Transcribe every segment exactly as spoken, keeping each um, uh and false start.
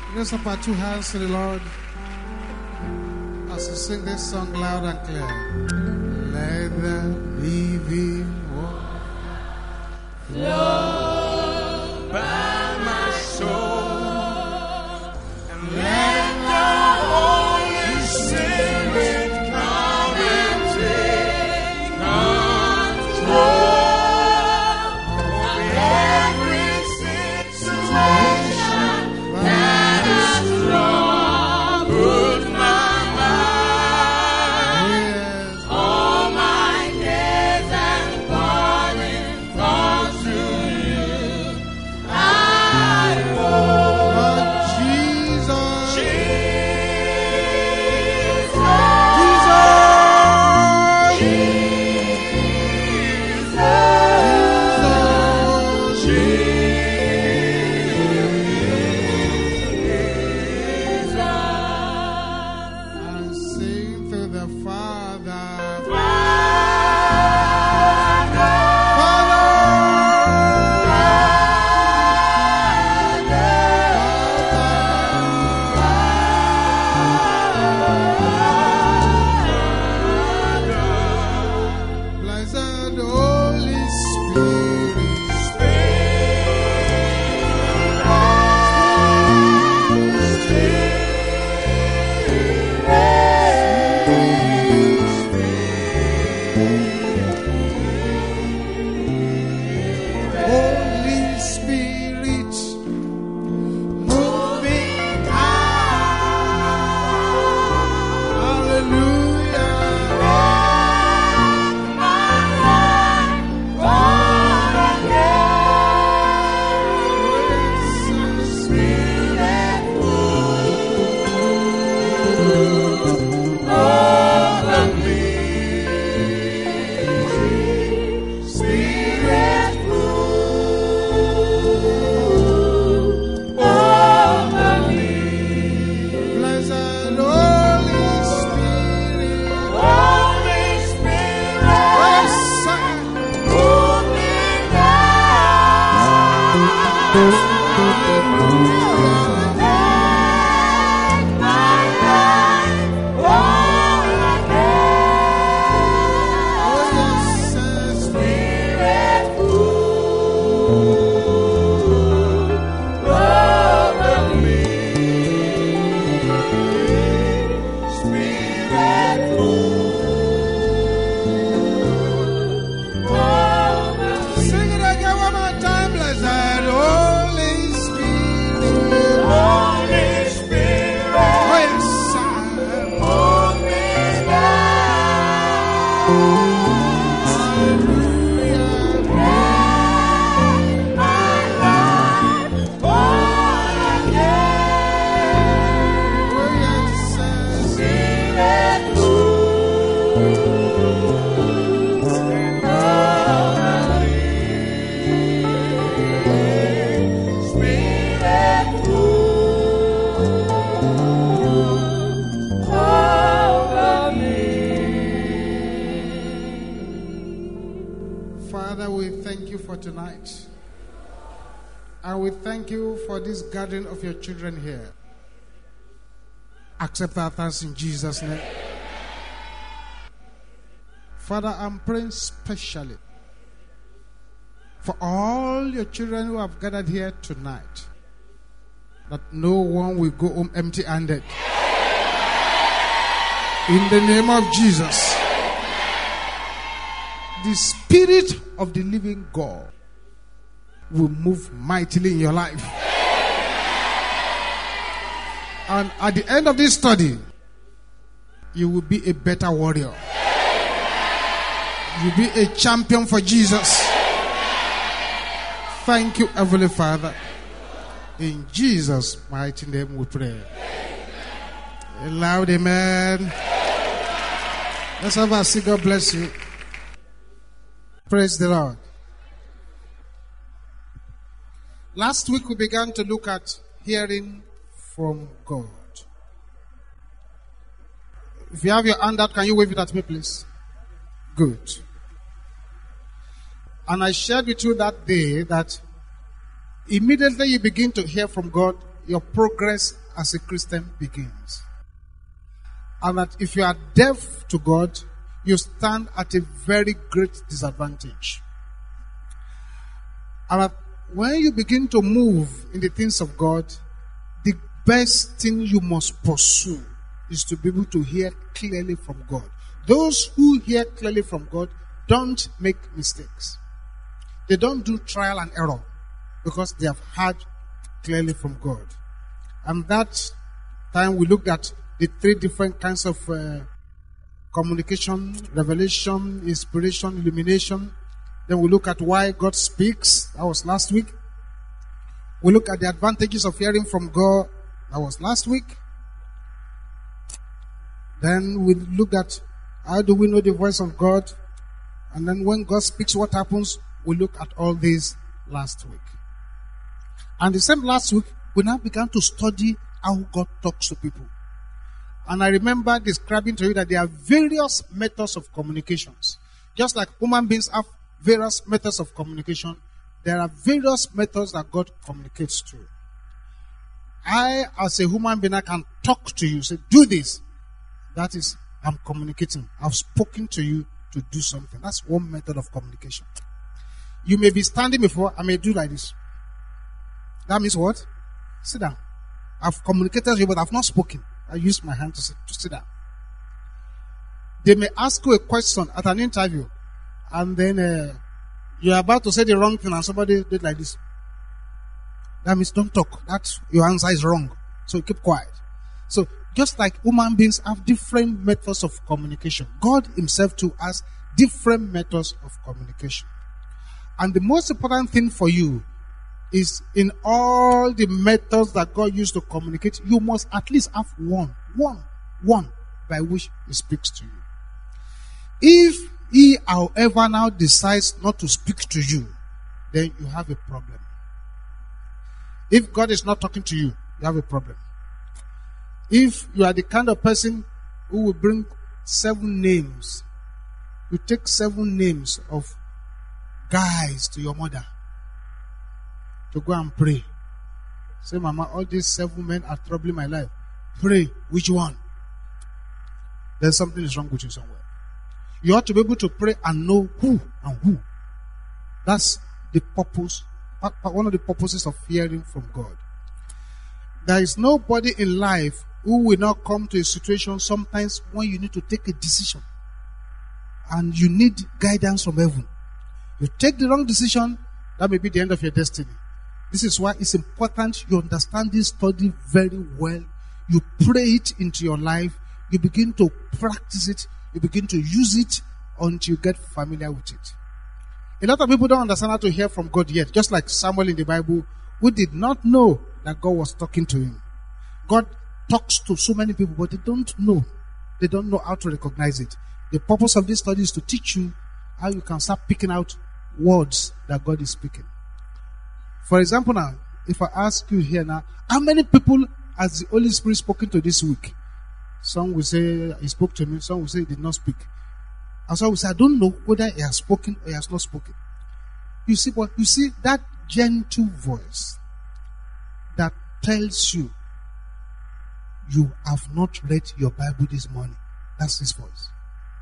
Raise up our two hands to the Lord as we sing this song loud and clear. Let the living water flow by my soul, and let the Holy Spirit come and take control. Tonight, and we thank you for this gathering of your children here. Accept our thanks in Jesus' name. Father, I'm praying specially for all your children who have gathered here tonight, that no one will go home empty-handed. In the name of Jesus, the Spirit of the living God will move mightily in your life. And at the end of this study, you will be a better warrior. You'll be a champion for Jesus. Thank you, Heavenly Father. In Jesus' mighty name we pray. A loud amen. Let's have a sing. God bless you. Praise the Lord. Last week we began to look at hearing from God. If you have your hand out, can you wave it at me, please? Good. And I shared with you that day that immediately you begin to hear from God, your progress as a Christian begins. And that if you are deaf to God, you stand at a very great disadvantage. And that when you begin to move in the things of God, the best thing you must pursue is to be able to hear clearly from God. Those who hear clearly from God don't make mistakes. They don't do trial and error because they have heard clearly from God. And that time we looked at the three different kinds of uh, communication: revelation, inspiration, illumination. Then we look at why God speaks. That was last week. We look at the advantages of hearing from God. That was last week. Then we looked at how do we know the voice of God. And then when God speaks, what happens? We look at all these last week. And the same last week, we now began to study how God talks to people. And I remember describing to you that there are various methods of communications. Just like human beings have various methods of communication, there are various methods that God communicates to. I, as a human being, I can talk to you, say, do this. That is, I'm communicating. I've spoken to you to do something. That's one method of communication. You may be standing before, I may do like this. That means what? Sit down. I've communicated to you, but I've not spoken. I use my hand to sit, to sit down. They may ask you a question at an interview, and then uh, you're about to say the wrong thing, and somebody did like this. That means don't talk. That your answer is wrong. So keep quiet. So just like human beings have different methods of communication, God himself too has different methods of communication. And the most important thing for you is in all the methods that God used to communicate, you must at least have one, one, one by which he speaks to you. If he, however, now decides not to speak to you, then you have a problem. If God is not talking to you, you have a problem. If you are the kind of person who will bring seven names, you take seven names of guys to your mother to go and pray. Say, Mama, all these seven men are troubling my life. Pray, which one? Then something is wrong with you somewhere. You ought to be able to pray and know who and who. That's the purpose, one of the purposes of hearing from God. There is nobody in life who will not come to a situation sometimes when you need to take a decision and you need guidance from heaven. You take the wrong decision, that may be the end of your destiny. This is why it's important you understand this study very well. You pray it into your life. You begin to practice it. You begin to use it until you get familiar with it. A lot of people don't understand how to hear from God yet. Just like Samuel in the Bible, who did not know that God was talking to him. God talks to so many people, but they don't know. They don't know how to recognize it. The purpose of this study is to teach you how you can start picking out words that God is speaking. For example now, if I ask you here now, how many people has the Holy Spirit spoken to this week? Some will say he spoke to me, some will say he did not speak. And some will say, I don't know whether he has spoken or he has not spoken. You see, but you see that gentle voice that tells you you have not read your Bible this morning. That's his voice.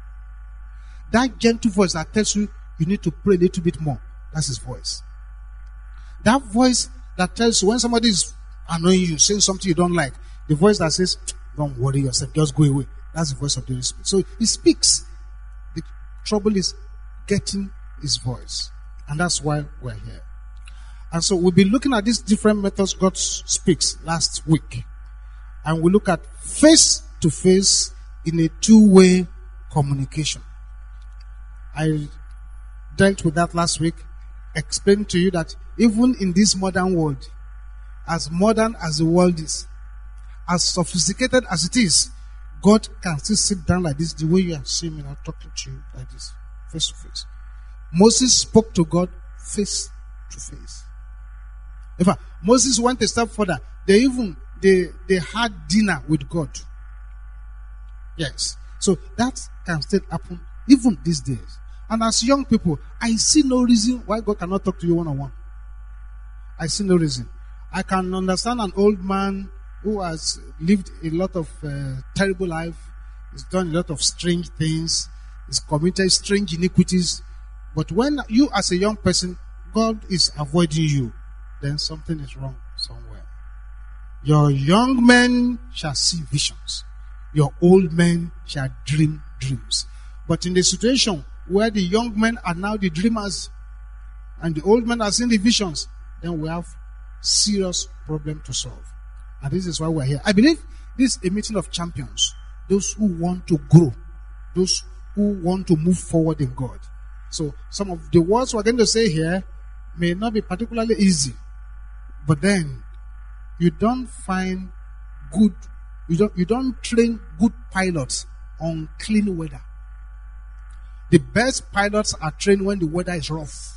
That gentle voice that tells you you need to pray a little bit more. That's his voice. That voice that tells you when somebody is annoying you, saying something you don't like, the voice that says, don't worry yourself, just go away. That's the voice of the Holy Spirit. So he speaks. The trouble is getting his voice. And that's why we're here. And so we'll be looking at these different methods God speaks last week. And we look at face to face in a two-way communication. I dealt with that last week, explained to you that even in this modern world, as modern as the world is, as sophisticated as it is, God can still sit down like this, the way you are seeing me now talking to you like this, face to face. Moses spoke to God face to face. In fact, Moses went a step further. They even they they had dinner with God. Yes. So that can still happen even these days. And as young people, I see no reason why God cannot talk to you one-on-one. I see no reason. I can understand an old man who has lived a lot of uh, terrible life, he's done a lot of strange things, he's committed strange iniquities. But when you as a young person, God is avoiding you, then something is wrong somewhere. Your young men shall see visions. Your old men shall dream dreams. But in the situation where the young men are now the dreamers and the old men are seeing the visions, then we have serious problem to solve. And this is why we're here. I believe this is a meeting of champions. Those who want to grow. Those who want to move forward in God. So some of the words we're going to say here may not be particularly easy. But then you don't find good, you don't, you don't train good pilots on clean weather. The best pilots are trained when the weather is rough.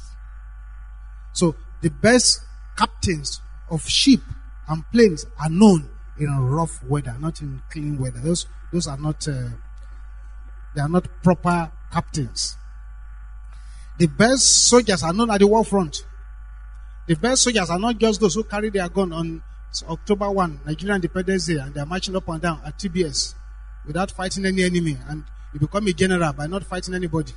So the best captains of ship and planes are known in rough weather, not in clean weather. Those those are not uh, they are not proper captains. The best soldiers are known at the war front. The best soldiers are not just those who carry their gun on October first, Nigerian Independence Day, and they are marching up and down at T B S without fighting any enemy, and you become a general by not fighting anybody.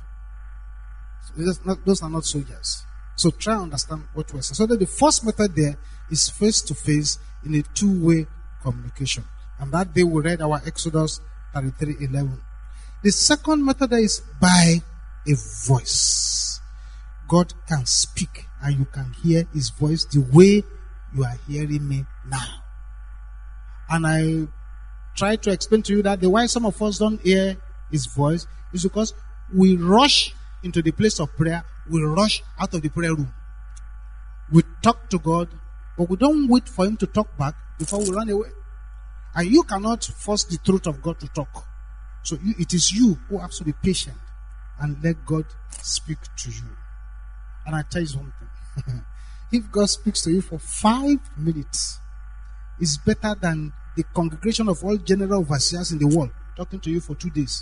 So not, those are not soldiers. So try to understand what we're saying. So that the first method there is face-to-face in a two-way communication. And that day we read our Exodus thirty-three eleven. The second method there is by a voice. God can speak and you can hear his voice the way you are hearing me now. And I try to explain to you that the why some of us don't hear his voice is because we rush into the place of prayer. We rush out of the prayer room. We talk to God, but we don't wait for him to talk back before we run away. And you cannot force the truth of God to talk. So you, it is you who have to be patient and let God speak to you. And I tell you something. If God speaks to you for five minutes, it's better than the congregation of all general overseers in the world talking to you for two days.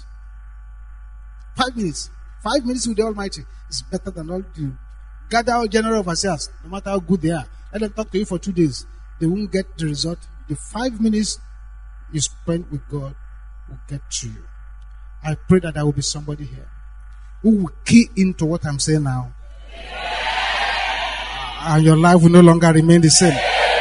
Five minutes. Five minutes with the Almighty is better than all the gather all general overseers, no matter how good they are. Let them talk to you for two days. They won't get the result. The five minutes you spend with God will get to you. I pray that there will be somebody here who will key into what I'm saying now. And your life will no longer remain the same.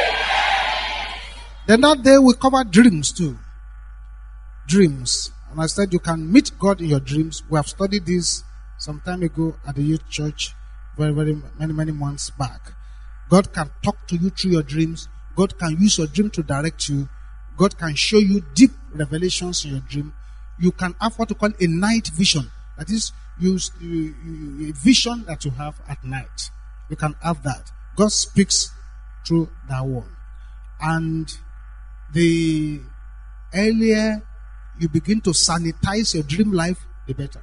Then that day we cover dreams too. Dreams. And I said you can meet God in your dreams. We have studied this some time ago at the youth church, very, very many, many months back. God can talk to you through your dreams. God can use your dream to direct you. God can show you deep revelations in your dream. You can have what we call a night vision. That is, you, you, you, a vision that you have at night. You can have that. God speaks through that one. And the earlier you begin to sanitize your dream life, the better.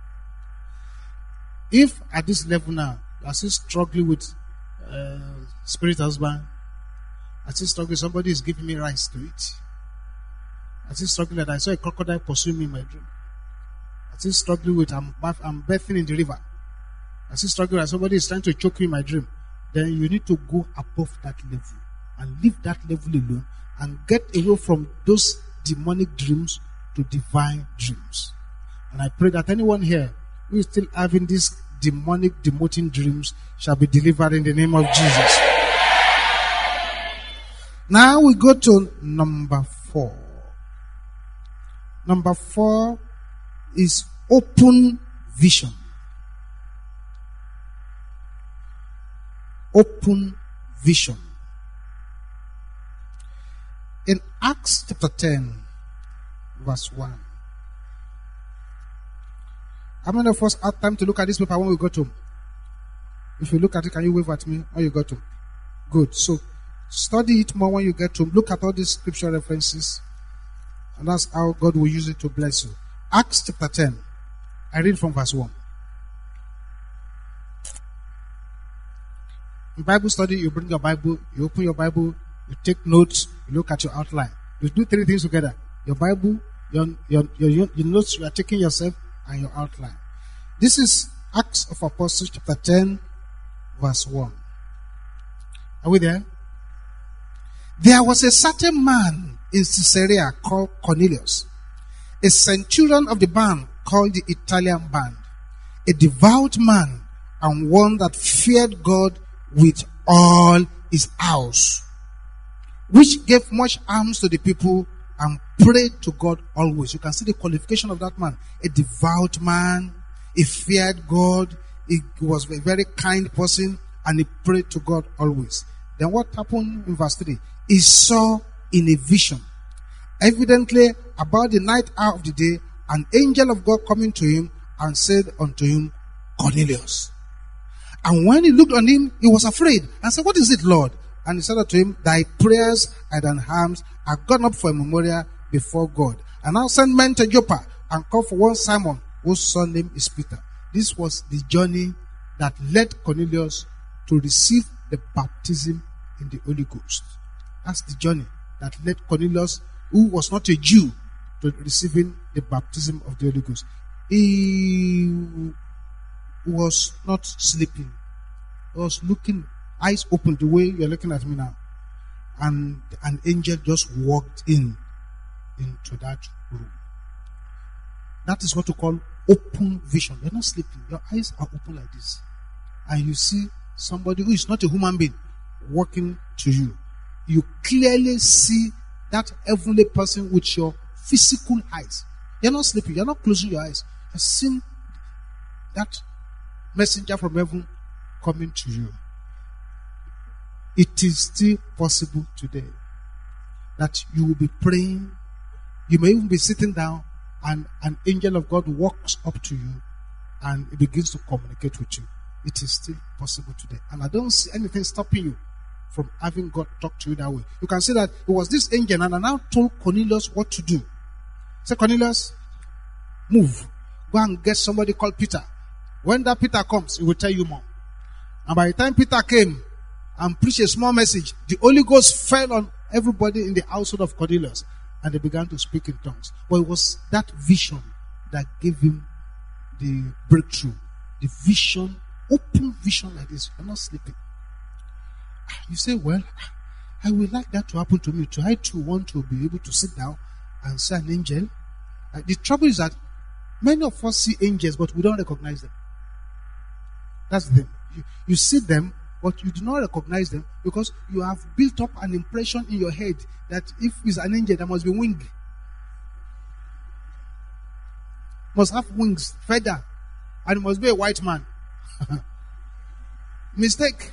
If at this level now, you are still struggling with uh, spirit husband, I still struggling, somebody is giving me rice to eat. I still struggling that I saw a crocodile pursuing me in my dream. I still struggling with I'm, I'm bathing in the river. I still struggling that somebody is trying to choke me in my dream. Then you need to go above that level and leave that level alone and get away from those demonic dreams to divine dreams. And I pray that anyone here who is still having these demonic, demoting dreams shall be delivered in the name of Jesus. Now we go to number four. Number four is open vision. Open vision. In Acts chapter ten, verse one. How many of us had time to look at this paper when we got home? If you look at it, can you wave at me when you got home? Good. So, study it more when you get home. Look at all these scripture references. And that's how God will use it to bless you. Acts chapter ten. I read from verse one. In Bible study, you bring your Bible, you open your Bible, you take notes, you look at your outline. You do three things together. Your Bible, your, your, your, your notes you are taking yourself, and your outline. This is Acts of Apostles chapter ten, verse one. Are we there? There was a certain man in Caesarea called Cornelius, a centurion of the band called the Italian band, a devout man and one that feared God with all his house, which gave much alms to the people and prayed to God always. You can see the qualification of that man. A devout man, he feared God, he was a very kind person, and he prayed to God always. Then what happened in verse three? He saw in a vision, evidently about the ninth hour of the day, an angel of God coming to him and said unto him, Cornelius. And when he looked on him, he was afraid and said, What is it, Lord? And he said unto him, Thy prayers and thine harms are gone up for a memorial before God. And now send men to Joppa and call for one Simon, whose son name is Peter. This was the journey that led Cornelius to receive the baptism in the Holy Ghost. That's the journey that led Cornelius, who was not a Jew, to receiving the baptism of the Holy Ghost. He was not sleeping. He was looking, eyes open, the way you're looking at me now. And an angel just walked in into that room. That is what we call open vision. You're not sleeping. Your eyes are open like this. And you see somebody who is not a human being walking to you. You clearly see that heavenly person with your physical eyes. You're not sleeping. You're not closing your eyes. You've seen that messenger from heaven coming to you. It is still possible today that you will be praying. You may even be sitting down and an angel of God walks up to you and it begins to communicate with you. It is still possible today. And I don't see anything stopping you from having God talk to you that way. You can see that it was this angel and I now told Cornelius what to do. Say, Cornelius, move. Go and get somebody called Peter. When that Peter comes, he will tell you more. And by the time Peter came and preached a small message, the Holy Ghost fell on everybody in the household of Cornelius and they began to speak in tongues. But it was that vision that gave him the breakthrough. The vision, open vision like this. You're not sleeping. You say, well, I would like that to happen to me too. I too want to be able to sit down and see an angel. Uh, the trouble is that many of us see angels, but we don't recognize them. That's the thing. You, you see them, but you do not recognize them because you have built up an impression in your head that if it's an angel, there must be wing. Must have wings, feather, and it must be a white man. Mistake.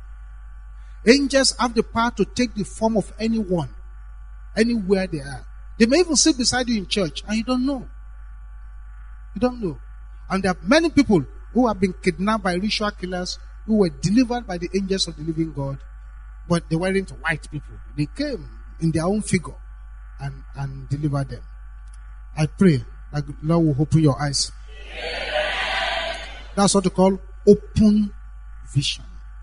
Angels have the power to take the form of anyone, anywhere they are. They may even sit beside you in church and you don't know. You don't know. And there are many people who have been kidnapped by ritual killers who were delivered by the angels of the living God, but they weren't white people. They came in their own figure and, and delivered them. I pray that the Lord will open your eyes. That's what we call open vision.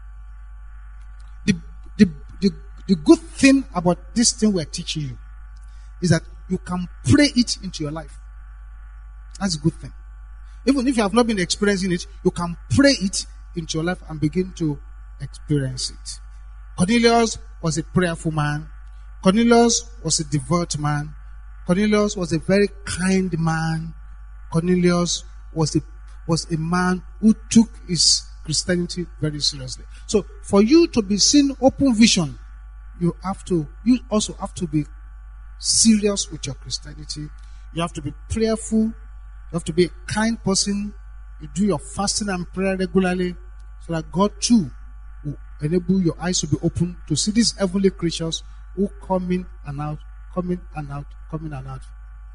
The, the, the, the good thing about this thing we're teaching you is that you can pray it into your life. That's a good thing. Even if you have not been experiencing it, you can pray it into your life and begin to experience it. Cornelius was a prayerful man. Cornelius was a devout man. Cornelius was a very kind man. Cornelius was a, was a man who took his Christianity very seriously. So for you to be seen open vision, you have to, you also have to be serious with your Christianity. You have to be prayerful. You have to be a kind person. You do your fasting and prayer regularly so that God too will enable your eyes to be open to see these heavenly creatures who come in and out, come in and out, come in and out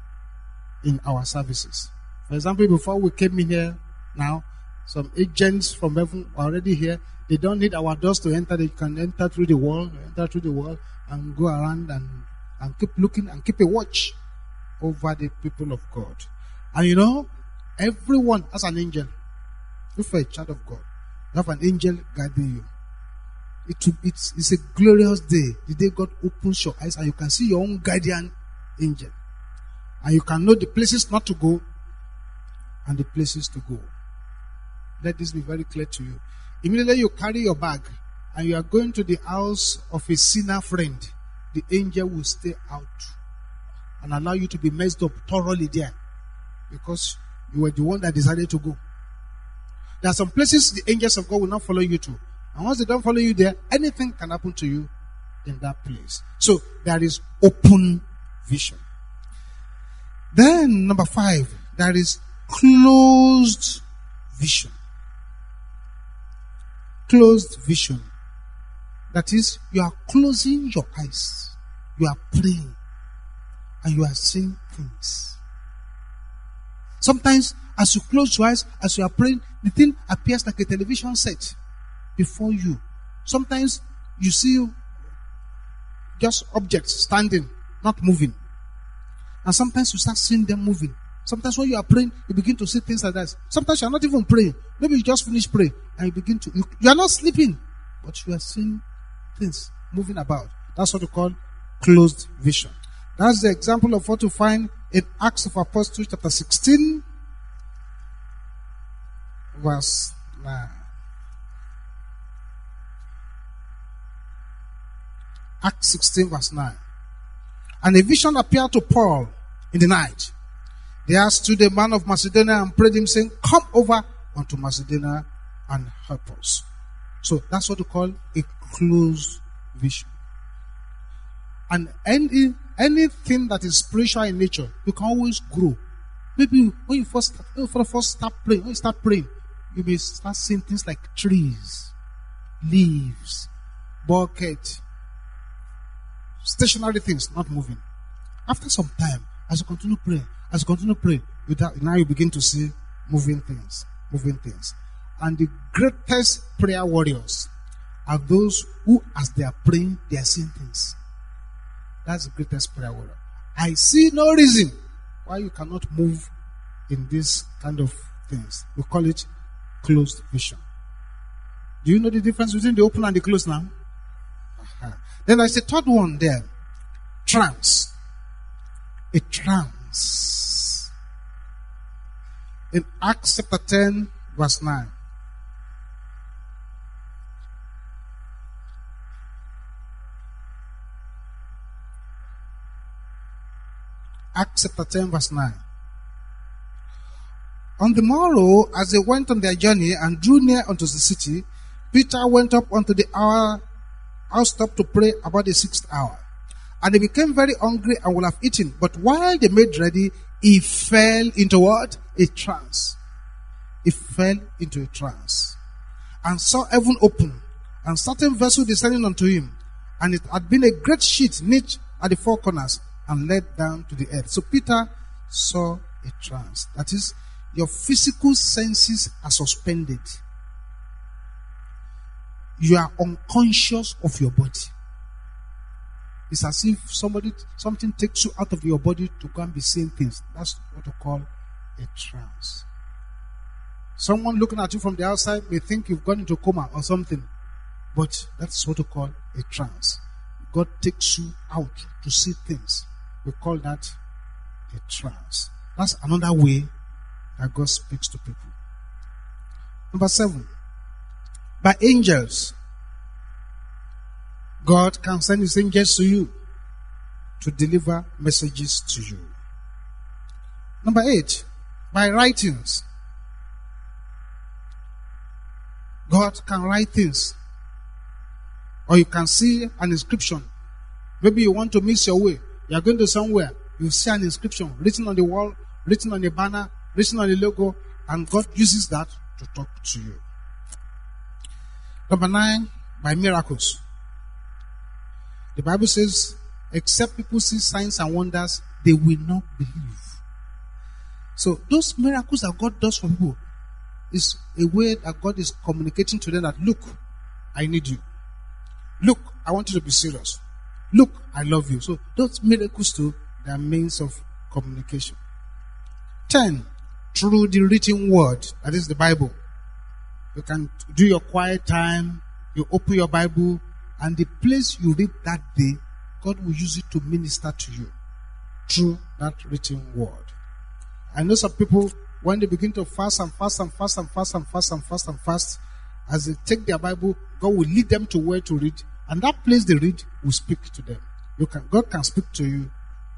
in our services. For example, before we came in here now, some agents from heaven are already here. They don't need our doors to enter. They can enter through the wall, enter through the wall and go around and, and keep looking and keep a watch over the people of God. And you know, everyone has an angel. If you're a child of God, you have an angel guiding you. It will, it's, it's a glorious day. The day God opens your eyes and you can see your own guardian angel. And you can know the places not to go and the places to go. Let this be very clear to you. Immediately you carry your bag and you are going to the house of a sinner friend, the angel will stay out and allow you to be messed up thoroughly there because you were the one that decided to go. There are some places the angels of God will not follow you to. And once they don't follow you there, anything can happen to you in that place. So there is open vision. Then number five, there is closed vision. Closed vision. That is, you are closing your eyes. You are praying. And you are seeing things. Sometimes, as you close your eyes, as you are praying, the thing appears like a television set before you. Sometimes, you see just objects standing, not moving. And sometimes, you start seeing them moving. Sometimes, when you are praying, you begin to see things like that. Sometimes, you are not even praying. Maybe you just finish praying, and you begin to... You, you are not sleeping, but you are seeing things moving about. That's what we call closed vision. That's the example of what you find in Acts of Apostles chapter sixteen, verse nine. Acts sixteen, verse nine. And a vision appeared to Paul in the night. There stood a man of Macedonia and prayed him, saying, "Come over unto Macedonia and help us." So that's what we call a closed vision. And any anything that is spiritual in nature, you can always grow. Maybe when you first when you first start praying, when you start praying, you may start seeing things like trees, leaves, bucket, stationary things not moving. After some time, as you continue praying, as you continue praying, you now you begin to see moving things, moving things. And the greatest prayer warriors are those who, as they are praying, they are seeing things. That's the greatest prayer warrior. I see no reason why you cannot move in this kind of things. We call it closed vision. Do you know the difference between the open and the closed now? Uh-huh. Then there's a third one there. Trance. A trance. In Acts chapter ten, verse nine. Acts chapter ten, verse nine. On the morrow, as they went on their journey and drew near unto the city, Peter went up unto the hour, housetop to pray about the sixth hour. And he became very hungry and would have eaten. But while they made ready, he fell into what? A trance. He fell into a trance. And saw heaven open, and certain vessel descending unto him. And it had been a great sheet knit at the four corners, and led down to the earth. So Peter saw a trance. That is, your physical senses are suspended. You are unconscious of your body. It's as if somebody, something takes you out of your body to go and be seeing things. That's what we call a trance. Someone looking at you from the outside may think you've gone into a coma or something. But that's what we call a trance. God takes you out to see things. We call that a trance. That's another way that God speaks to people. Number seven. By angels. God can send his angels to you to deliver messages to you. Number eight. By writings. God can write things. Or you can see an inscription. Maybe you want to miss your way. You are going to somewhere. You see an inscription written on the wall, written on the banner, written on the logo, and God uses that to talk to you. Number nine, by miracles. The Bible says, except people see signs and wonders, they will not believe. So those miracles that God does for people is a way that God is communicating to them that, look, I need you. Look, I want you to be serious. Look, I love you. So those miracles too, they are means of communication. Ten, through the written word, that is the Bible. You can do your quiet time, you open your Bible, and the place you read that day, God will use it to minister to you through that written word. I know some people, when they begin to fast and fast and fast and fast and fast and fast and fast, as they take their Bible, God will lead them to where to read, and that place they read will speak to them. You can, God can speak to you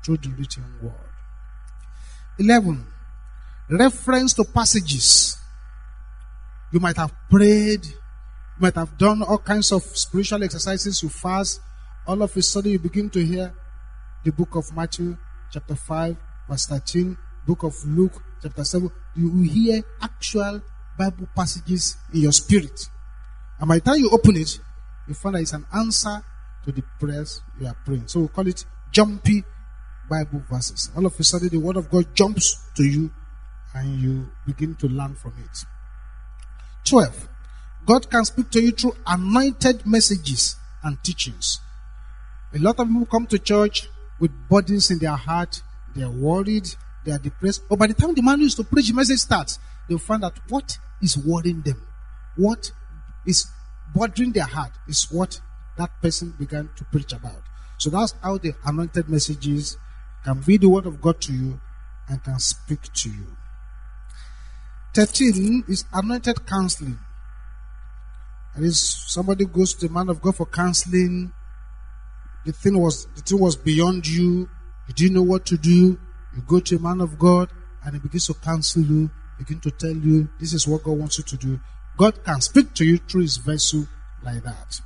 through the written word. eleven. Reference to passages. You might have prayed, you might have done all kinds of spiritual exercises, you fast. All of a sudden you begin to hear the book of Matthew chapter five verse thirteen, book of Luke chapter seven. You will hear actual Bible passages in your spirit. And by the time you open it, you find that it's an answer to the prayers you are praying. So we call it jumpy Bible verses. All of a sudden the word of God jumps to you and you begin to learn from it. twelve. God can speak to you through anointed messages and teachings. A lot of people come to church with burdens in their heart. They are worried. They are depressed. But by the time the man used to preach, the message starts, they'll find out what is worrying them. What is bothering their heart is what that person began to preach about. So that's how the anointed messages can be the word of God to you and can speak to you. thirteen is anointed counseling. That is, somebody goes to the man of God for counseling. The thing was the thing was beyond you. You didn't know what to do. You go to a man of God and he begins to counsel you, begin to tell you this is what God wants you to do. God can speak to you through his vessel like that.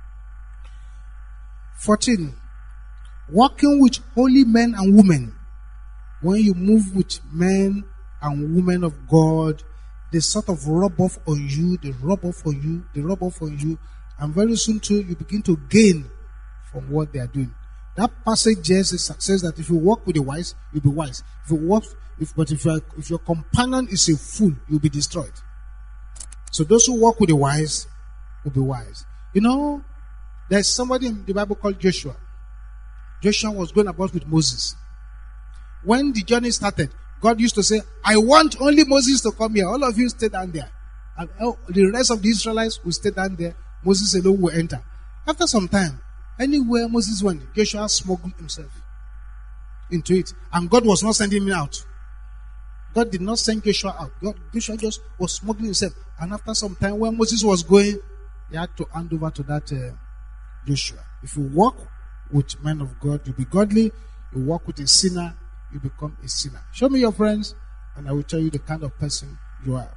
fourteen. Working with holy men and women. When you move with men and women of God, they sort of rub off on you, they rub off on you, they rub off on you, and very soon too, you begin to gain from what they are doing. That passage says, says that if you walk with the wise, you'll be wise. If you walk, if, but if, you are, if your companion is a fool, you'll be destroyed. So those who walk with the wise will be wise. You know, there's somebody in the Bible called Joshua. Joshua was going about with Moses. When the journey started, God used to say, I want only Moses to come here. All of you stay down there. And the rest of the Israelites will stay down there. Moses alone will enter. After some time, anywhere Moses went, Joshua smuggled himself into it. And God was not sending him out. God did not send Joshua out. God, Joshua just was smuggling himself. And after some time, when Moses was going, he had to hand over to that uh, Joshua. If you walk with men of God, you'll be godly. You walk with a sinner, you become a sinner. Show me your friends, and I will tell you the kind of person you are.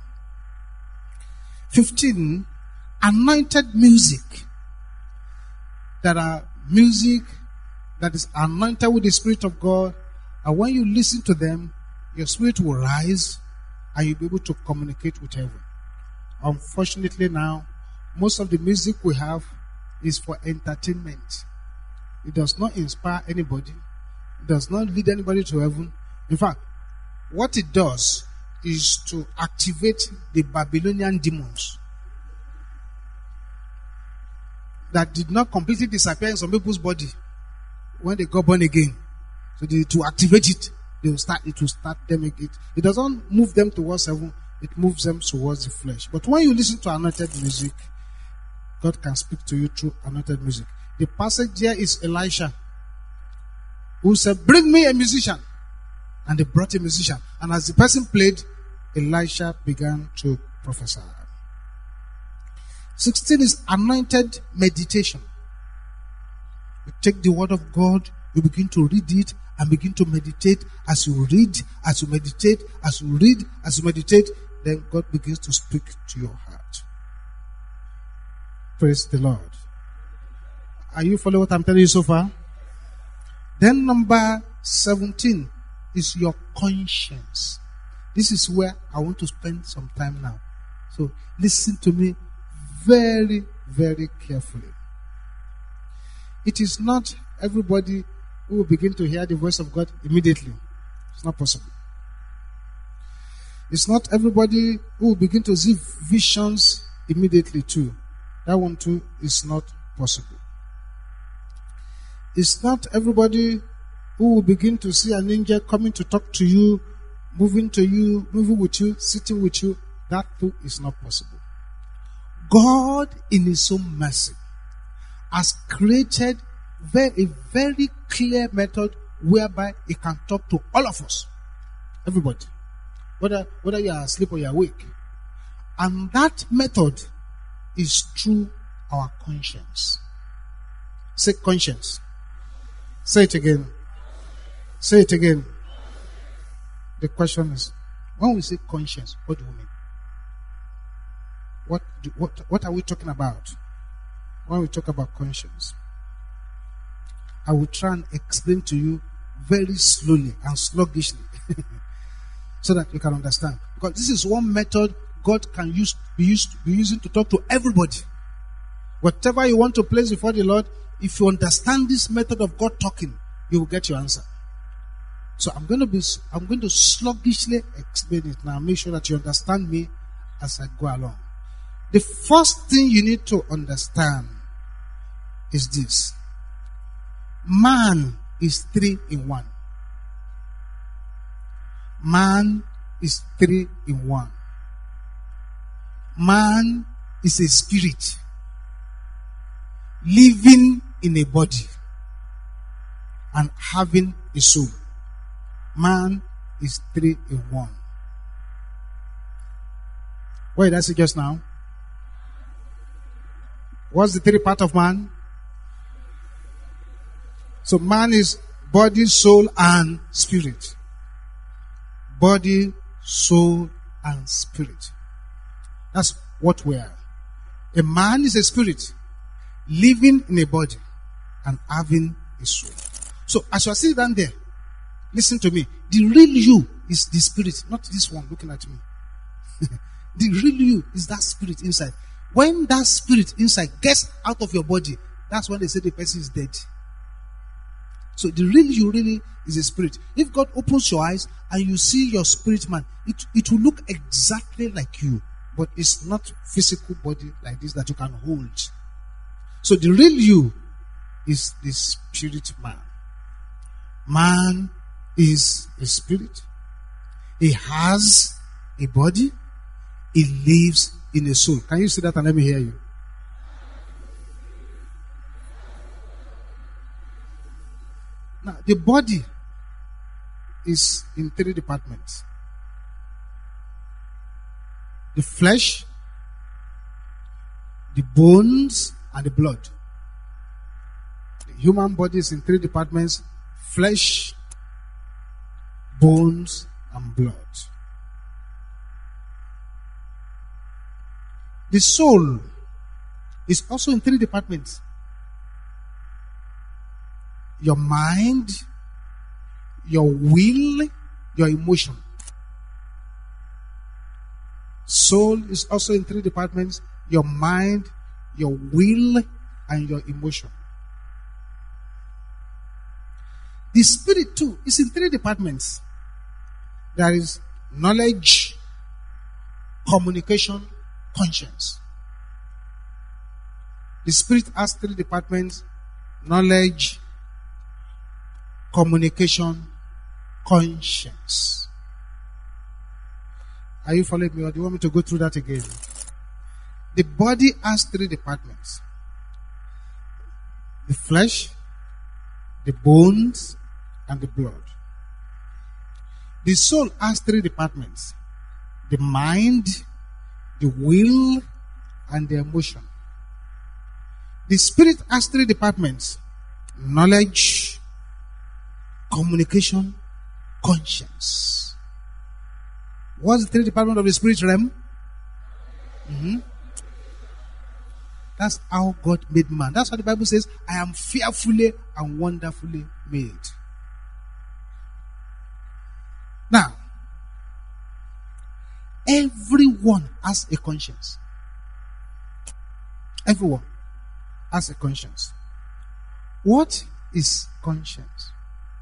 fifteen. Anointed music. There are music that is anointed with the Spirit of God, and when you listen to them, your spirit will rise, and you'll be able to communicate with heaven. Unfortunately now, most of the music we have is for entertainment. It does not inspire anybody. It does not lead anybody to heaven. In fact, what it does is to activate the Babylonian demons that did not completely disappear in some people's body when they got born again. So they, to activate it, they will start it will start them again. It doesn't move them towards heaven, it moves them towards the flesh. But when you listen to anointed music, God can speak to you through anointed music. The passage here is Elisha, who said, bring me a musician. And they brought a musician. And as the person played, Elisha began to prophesy. sixteen is anointed meditation. You take the word of God, you begin to read it, and begin to meditate. As you read, as you meditate, as you read, as you meditate, then God begins to speak to your heart. Praise the Lord. Are you following what I'm telling you so far? Then number seventeen is your conscience. This is where I want to spend some time now. So listen to me very, very carefully. It is not everybody who will begin to hear the voice of God immediately. It's not possible. It's not everybody who will begin to see visions immediately too. That one too is not possible. It's not everybody who will begin to see an angel coming to talk to you, moving to you, moving with you, sitting with you. That too is not possible. God, in his own mercy, has created very, a very clear method whereby he can talk to all of us. Everybody. Whether, whether you are asleep or you are awake. And that method is through our conscience. Say conscience. Say it again. Say it again. The question is, when we say conscience, what do we mean? What, do, what, what are we talking about when we talk about conscience? I will try and explain to you very slowly and sluggishly so that you can understand. Because this is one method God can use be, used, be using to talk to everybody. Whatever you want to place before the Lord, if you understand this method of God talking, you will get your answer. So I'm going to be, I'm going to sluggishly explain it now. Make sure that you understand me as I go along. The first thing you need to understand is this: man is three in one. Man is three in one. Man is a spirit living in a body and having a soul. Man is three in one. What did I say just now? What's the three part of man? So man is body, soul, and spirit. Body, soul, and spirit. That's what we are. A man is a spirit living in a body and having a soul. So as you are sitting down there, listen to me. The real you is the spirit, not this one looking at me. The real you is that spirit inside. When that spirit inside gets out of your body, that's when they say the person is dead. So the real you really is a spirit. If God opens your eyes and you see your spirit man, it, it will look exactly like you. But it's not physical body like this that you can hold. So the real you is the spirit man. Man is a spirit. He has a body. He lives in a soul. Can you see that and let me hear you? Now, the body is in three departments: the flesh, the bones, and the blood. The human body is in three departments: flesh, bones, and blood. The soul is also in three departments: your mind, your will, your emotion. Soul is also in three departments: your mind, your will, and your emotion. The spirit too is in three departments. There is knowledge, communication, conscience. The spirit has three departments: knowledge, communication, conscience. Are you following me, or do you want me to go through that again? The body has three departments: the flesh, the bones, and the blood. The soul has three departments: the mind, the will, and the emotion. The spirit has three departments: knowledge, communication, conscience. What's the three department of the spirit realm? Mm-hmm. That's how God made man. That's what the Bible says, I am fearfully and wonderfully made. Now, everyone has a conscience. Everyone has a conscience. What is conscience?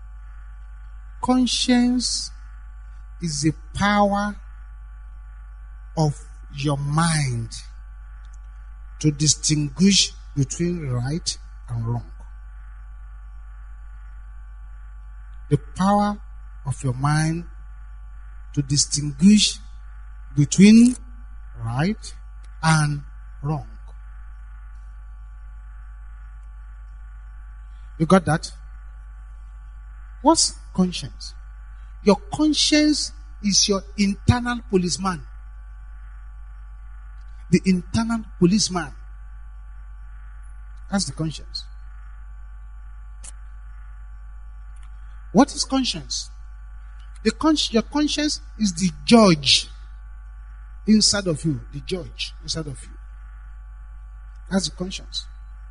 Conscience is the power of your mind to distinguish between right and wrong. The power of your mind to distinguish between right and wrong. You got that? What's conscience? Your conscience is your internal policeman. The internal policeman. That's the conscience. What is conscience? The con- your conscience is the judge inside of you. The judge inside of you. That's the conscience.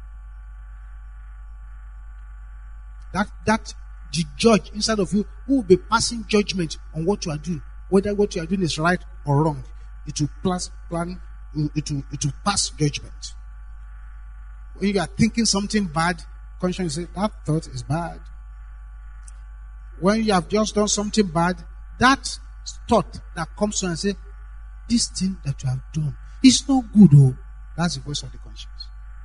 That that the judge inside of you who will be passing judgment on what you are doing, whether what you are doing is right or wrong. It will plus plan. It will it will pass judgment. When you are thinking something bad, conscience says that thought is bad. When you have just done something bad, that thought that comes to you and say, this thing that you have done is not good. Oh, that's the voice of the conscience.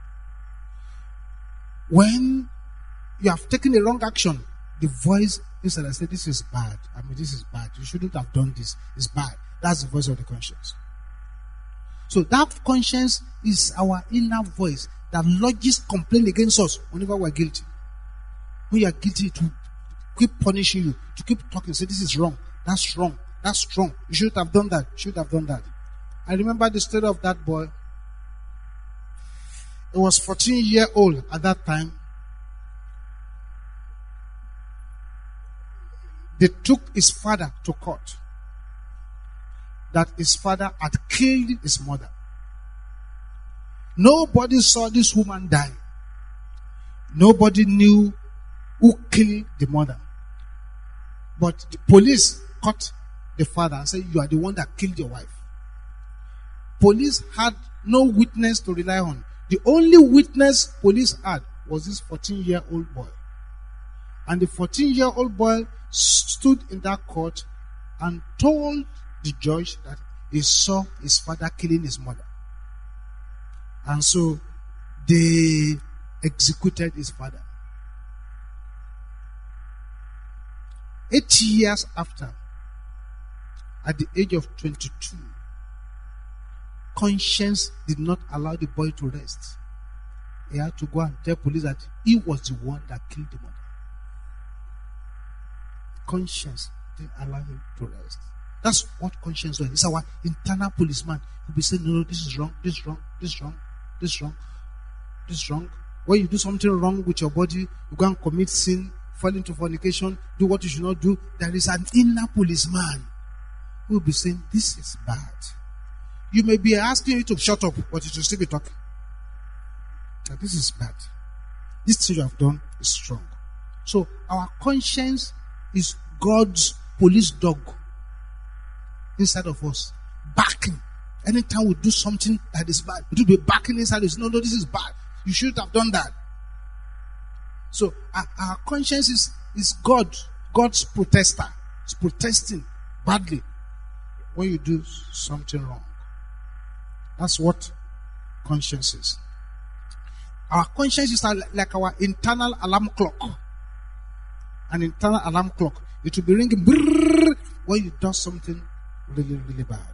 When you have taken a wrong action, the voice inside that says, this is bad. I mean, this is bad. You shouldn't have done this. It's bad. That's the voice of the conscience. So that conscience is our inner voice that lodges complaint against us whenever we're guilty. When you are guilty, to keep punishing you, to keep talking, say this is wrong, that's wrong, that's wrong. You should have done that, you should have done that. I remember the story of that boy. He was fourteen years old at that time. They took his father to court. That his father had killed his mother. Nobody saw this woman die. Nobody knew who killed the mother. But the police caught the father and said, you are the one that killed your wife. Police had no witness to rely on. The only witness police had was this fourteen-year-old boy. And the fourteen-year-old boy stood in that court and told the judge that he saw his father killing his mother. And so they executed his father. Eight years after, at the age of twenty-two, conscience did not allow the boy to rest. He had to go and tell police that he was the one that killed the mother. Conscience didn't allow him to rest. That's what conscience does. It's our internal policeman. He'll be saying, no, no, this is wrong, this is wrong, this is wrong, this is wrong, this is wrong. When you do something wrong with your body, you go and commit sin, fall into fornication, do what you should not do. There is an inner policeman who will be saying, this is bad. You may be asking you to shut up, but you should still be talking. Now, this is bad. This thing you have done is strong. So our conscience is God's police dog inside of us, barking. Anytime we do something that is bad, it will be barking inside us. No, no, this is bad. You shouldn't have done that. So our, our conscience is, is God, God's protester. It's protesting badly when you do something wrong. That's what conscience is. Our conscience is like our internal alarm clock. An internal alarm clock. It will be ringing brrr, when you do something really, really bad.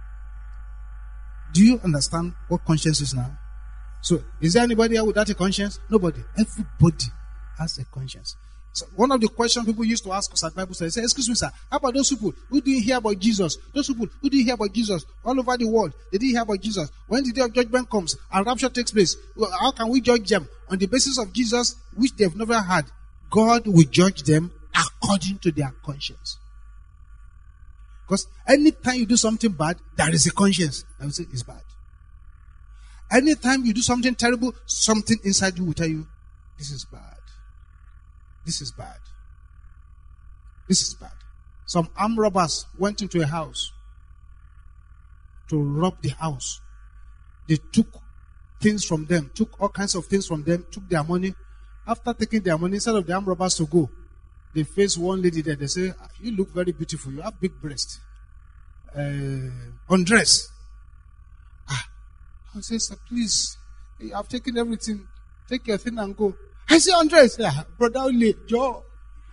Do you understand what conscience is now? So, is there anybody here without a conscience? Nobody. Everybody has a conscience. So, one of the questions people used to ask us at Bible study, they say, excuse me, sir, how about those people who didn't hear about Jesus? Those people who didn't hear about Jesus all over the world, they didn't hear about Jesus. When the day of judgment comes and rapture takes place, well, how can we judge them? On the basis of Jesus, which they've never had, God will judge them according to their conscience. Because anytime you do something bad, there is a conscience that will say it's bad. Anytime you do something terrible, something inside you will tell you, this is bad. This is bad. This is bad. Some armed robbers went into a house to rob the house. They took things from them, took all kinds of things from them, took their money. After taking their money, instead of the armed robbers to go, they face one lady there. They say, you look very beautiful. You have big breasts. Uh, undress. Ah. I say, sir, please. I've taken everything. Take your thing and go. I say, undress. Yeah, brother, only, Joe.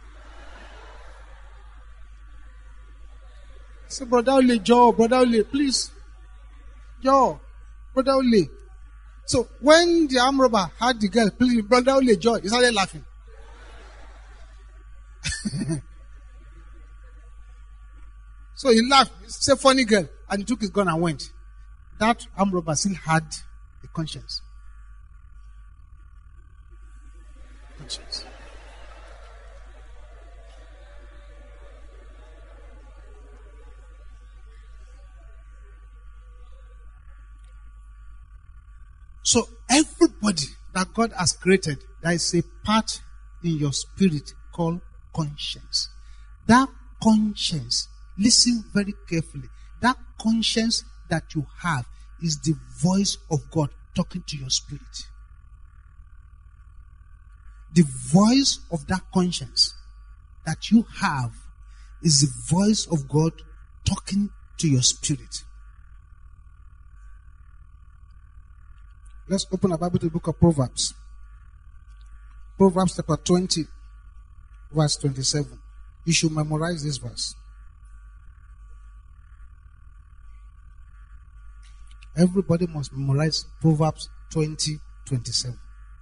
I say, brother, only, Joe, brother, only, please. Joe, brother, only. So when the armed robber had the girl, please, brother, only, Joe, he started laughing. So he laughed. It's a funny girl. And he took his gun and went. That armed robber still had a conscience. Conscience. everybody that God has created, there is a part in your spirit called conscience. That conscience, listen very carefully, that conscience that you have is the voice of God talking to your spirit. The voice of that conscience that you have is the voice of God talking to your spirit. Let's open our Bible to the book of Proverbs. Proverbs chapter twenty, verse twenty-seven. You should memorize this verse. Everybody must memorize Proverbs twenty, twenty-seven.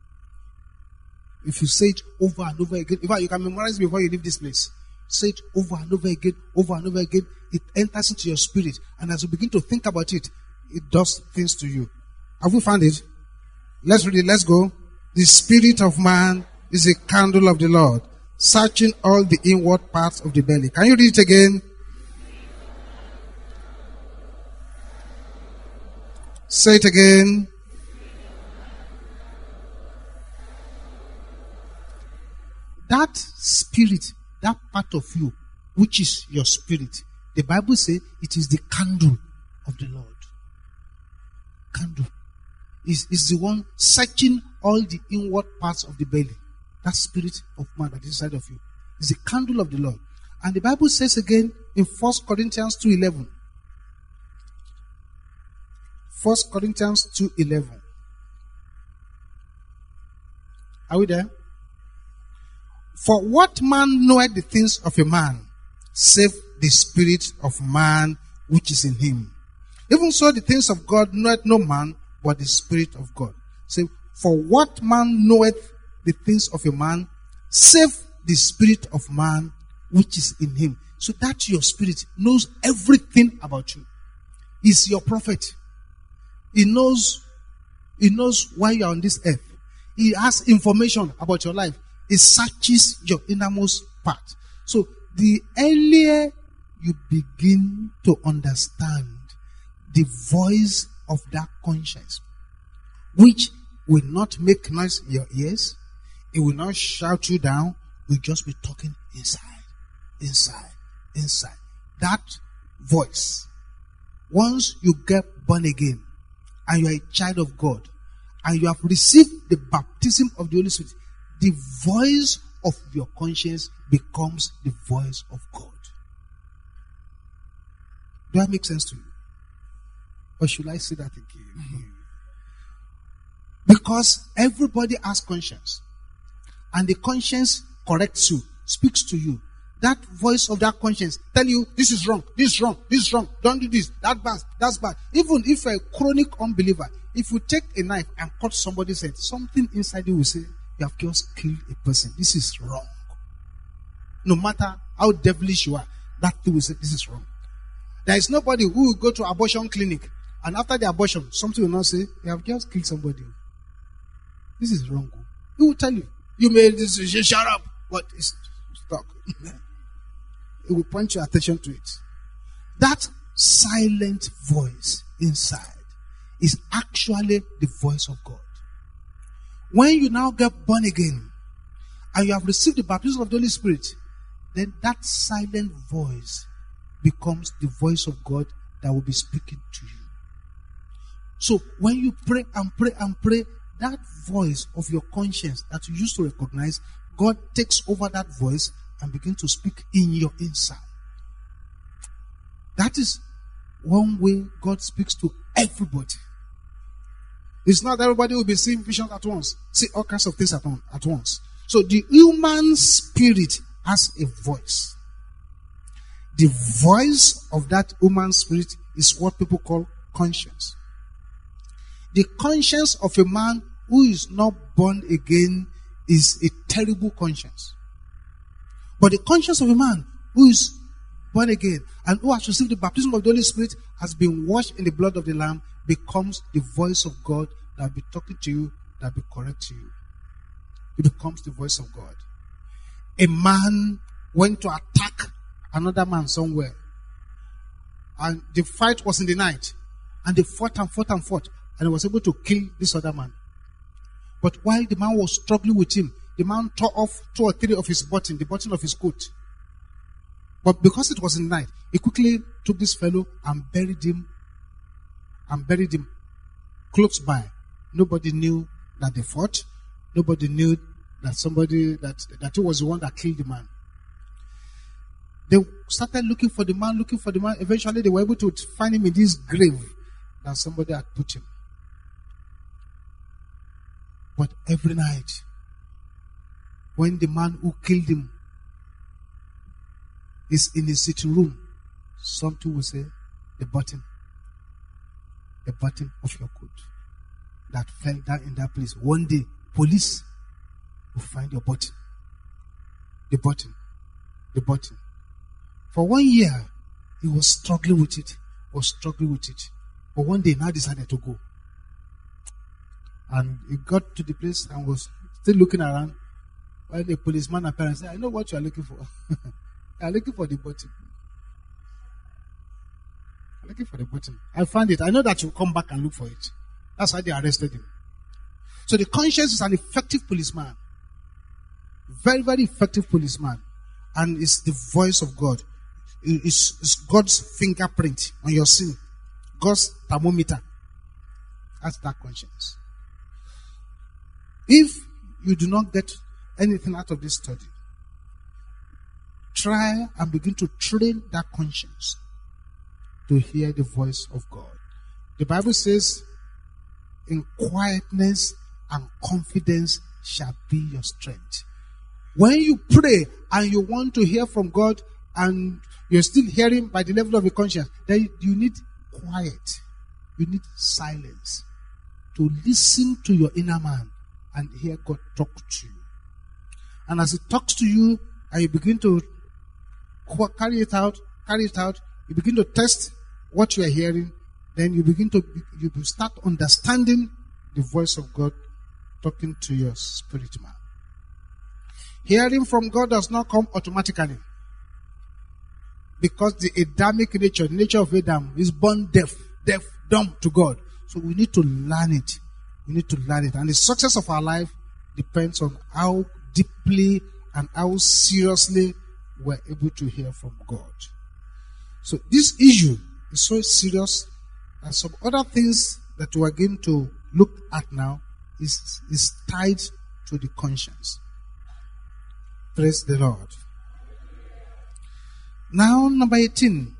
If you say it over and over again, in fact, you can memorize it before you leave this place. Say it over and over again, over and over again. It enters into your spirit. And as you begin to think about it, it does things to you. Have we found it? Let's read it. Let's go. The spirit of man is a candle of the Lord, searching all the inward parts of the belly. Can you read it again? Say it again. That spirit, that part of you, which is your spirit, the Bible says it is the candle of the Lord. Candle. Is is the one searching all the inward parts of the belly. That spirit of man that is inside of you is the candle of the Lord. And the Bible says again in First Corinthians two eleven. First Corinthians two eleven. Are we there? For what man knoweth the things of a man, save the spirit of man which is in him? Even so, the things of God knoweth no man, but the spirit of God. Say, for what man knoweth the things of a man, save the spirit of man which is in him. So that your spirit knows everything about you. He's your prophet. He knows, he knows why you are on this earth. He has information about your life. It searches your innermost part. So the earlier you begin to understand the voice of that conscience, which will not make noise in your ears, it will not shout you down, will just be talking inside, inside, inside. That voice, once you get born again and you are a child of God and you have received the baptism of the Holy Spirit, the voice of your conscience becomes the voice of God. Do that make sense to you? Or should I say that again? Because everybody has conscience. And the conscience corrects you, speaks to you. That voice of that conscience tell you, this is wrong, this is wrong, this is wrong, don't do this, that bad, that's bad. Even if you're a chronic unbeliever, if you take a knife and cut somebody's head, something inside you will say, you have just killed a person. This is wrong. No matter how devilish you are, that thing will say, this is wrong. There is nobody who will go to abortion clinic and after the abortion, something will not say, you have just killed somebody. This is wrong. He will tell you. You may say, shut up. But it's stuck. It will point your attention to it. That silent voice inside is actually the voice of God. When you now get born again and you have received the baptism of the Holy Spirit, then that silent voice becomes the voice of God that will be speaking to you. So when you pray and pray and pray, that voice of your conscience that you used to recognize, God takes over that voice and begins to speak in your inside. That is one way God speaks to everybody. It's not everybody will be seeing visions at once, see all kinds of things at, on, at once. So the human spirit has a voice. The voice of that human spirit is what people call conscience. The conscience of a man who is not born again is a terrible conscience. But the conscience of a man who is born again and who has received the baptism of the Holy Spirit, has been washed in the blood of the Lamb, becomes the voice of God that will be talking to you, that will be correct to you. It becomes the voice of God. A man went to attack another man somewhere. And the fight was in the night. And they fought and fought and fought. And he was able to kill this other man. But while the man was struggling with him, the man tore off two or three of his button, the button of his coat. But because it was in the night, he quickly took this fellow and buried him, and buried him close by. Nobody knew that they fought. Nobody knew that somebody, that, that he was the one that killed the man. They started looking for the man, looking for the man. Eventually, they were able to find him in this grave that somebody had put him. But every night, when the man who killed him is in his sitting room, something will say, the button, the button of your coat that fell down in that place. One day, police will find your button. The button, the button. For one year, he was struggling with it, was struggling with it. But one day, now decided to go. And he got to the place and was still looking around. When the policeman appeared and said, I know what you are looking for. You are looking for the button. I'm looking for the button. I found it. I know that you'll come back and look for it. That's why they arrested him. So the conscience is an effective policeman. Very, very effective policeman. And it's the voice of God. It's, it's God's fingerprint on your sin. God's thermometer. That's that conscience. If you do not get anything out of this study, try and begin to train that conscience to hear the voice of God. The Bible says, in quietness and confidence shall be your strength. When you pray and you want to hear from God and you're still hearing by the level of your conscience, then you need quiet. You need silence to listen to your inner man and hear God talk to you. And as He talks to you and you begin to carry it out, carry it out, you begin to test what you are hearing, then you begin to you start understanding the voice of God talking to your spirit man. Hearing from God does not come automatically. Because the Adamic nature, the nature of Adam, is born deaf, deaf, dumb to God. So we need to learn it. We need to learn it. And the success of our life depends on how deeply and how seriously we're able to hear from God. So this issue is so serious, and some other things that we're going to look at now is, is tied to the conscience. Praise the Lord. Now, number eighteen.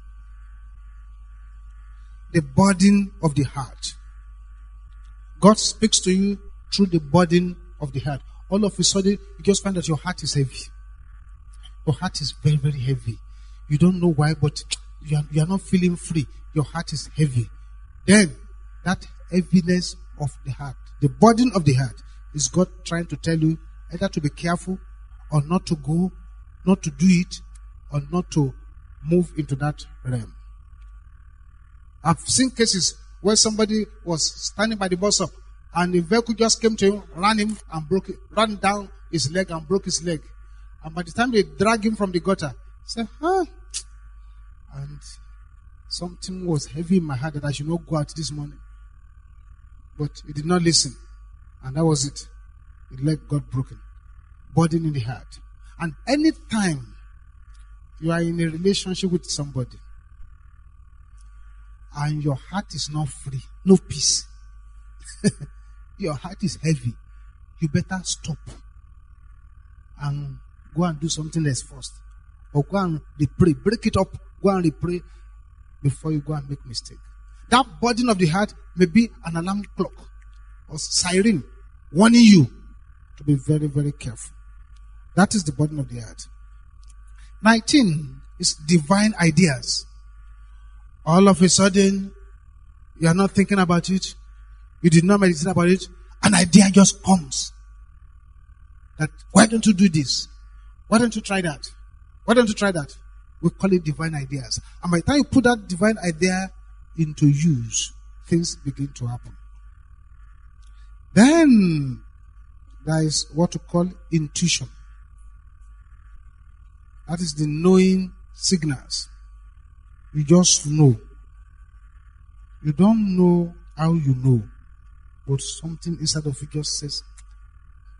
The burden of the heart. God speaks to you through the burden of the heart. All of a sudden, you just find that your heart is heavy. Your heart is very, very heavy. You don't know why, but you are, you are not feeling free. Your heart is heavy. Then, that heaviness of the heart, the burden of the heart, is God trying to tell you either to be careful or not to go, not to do it, or not to move into that realm. I've seen cases where somebody was standing by the bus stop and the vehicle just came to him, ran him and broke it, ran down his leg and broke his leg. And by the time they dragged him from the gutter, he said, huh? And something was heavy in my heart that I should not go out this morning. But he did not listen. And that was it. The leg got broken. Burden in the heart. And anytime you are in a relationship with somebody and your heart is not free, no peace, your heart is heavy, you better stop and go and do something else first. Or go and pray, break it up, go and pray before you go and make mistake. That burden of the heart may be an alarm clock or siren warning you to be very, very careful. That is the burden of the heart. nineteen is divine ideas. All of a sudden, you are not thinking about it. You did not meditate about it. An idea just comes. That, why don't you do this? Why don't you try that? Why don't you try that? We call it divine ideas. And by the time you put that divine idea into use, things begin to happen. Then, there is what we call intuition. That is the knowing signals. You just know. You don't know how you know, but something inside of you just says,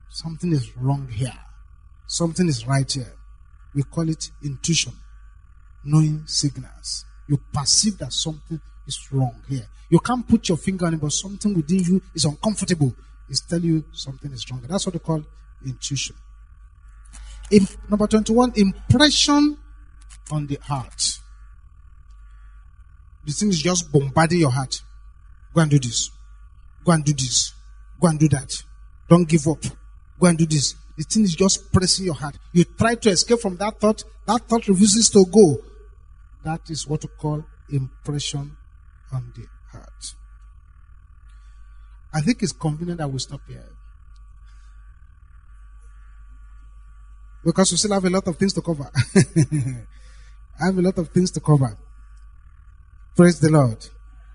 something is wrong here. Something is right here. We call it intuition, knowing signals. You perceive that something is wrong here. You can't put your finger on it, but something within you is uncomfortable. It's telling you something is wrong. That's what they call intuition. In, number twenty-one, impression on the heart. The thing is just bombarding your heart. Go and do this. Go and do this. Go and do that. Don't give up. Go and do this. The thing is just pressing your heart. You try to escape from that thought. That thought refuses to go. That is what we call impression on the heart. I think it's convenient that we stop here. Because we still have a lot of things to cover. I have a lot of things to cover. Praise the Lord.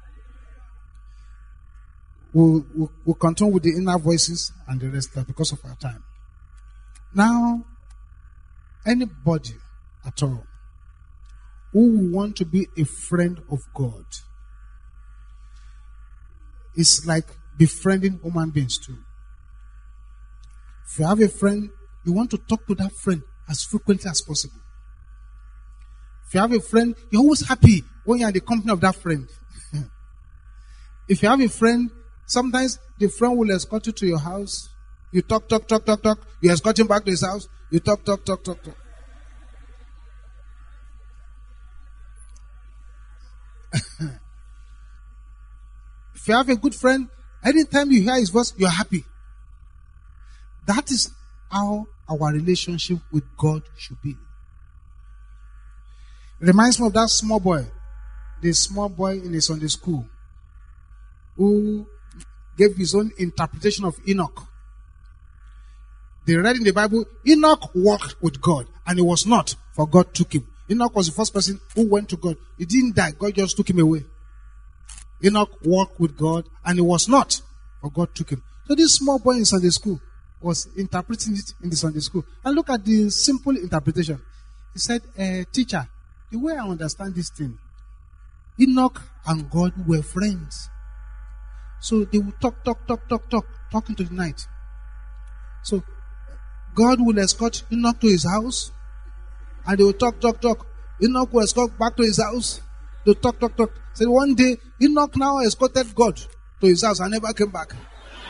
We'll, we'll, we'll continue with the inner voices and the rest because of our time. Now, anybody at all who will want to be a friend of God is like befriending human beings too. If you have a friend, you want to talk to that friend as frequently as possible. If you have a friend, you're always happy when you're in the company of that friend. If you have a friend, sometimes the friend will escort you to your house. You talk, talk, talk, talk, talk. You escort him back to his house. You talk, talk, talk, talk, talk. If you have a good friend, anytime you hear his voice, you're happy. That is how our relationship with God should be. It reminds me of that small boy, the small boy in the Sunday school, who gave his own interpretation of Enoch. They read in the Bible, Enoch walked with God, and he was not, for God took him. Enoch was the first person who went to God. He didn't die, God just took him away. Enoch walked with God, and he was not, for God took him. So this small boy in Sunday school was interpreting it in the Sunday school. And look at the simple interpretation. He said, uh, teacher, the way I understand this thing, Enoch and God were friends. So they would talk, talk, talk, talk, talk, talk into the night. So God will escort Enoch to his house, and they will talk, talk, talk. Enoch will escort back to his house. They will talk, talk, talk. So one day, Enoch now escorted God to his house and never came back.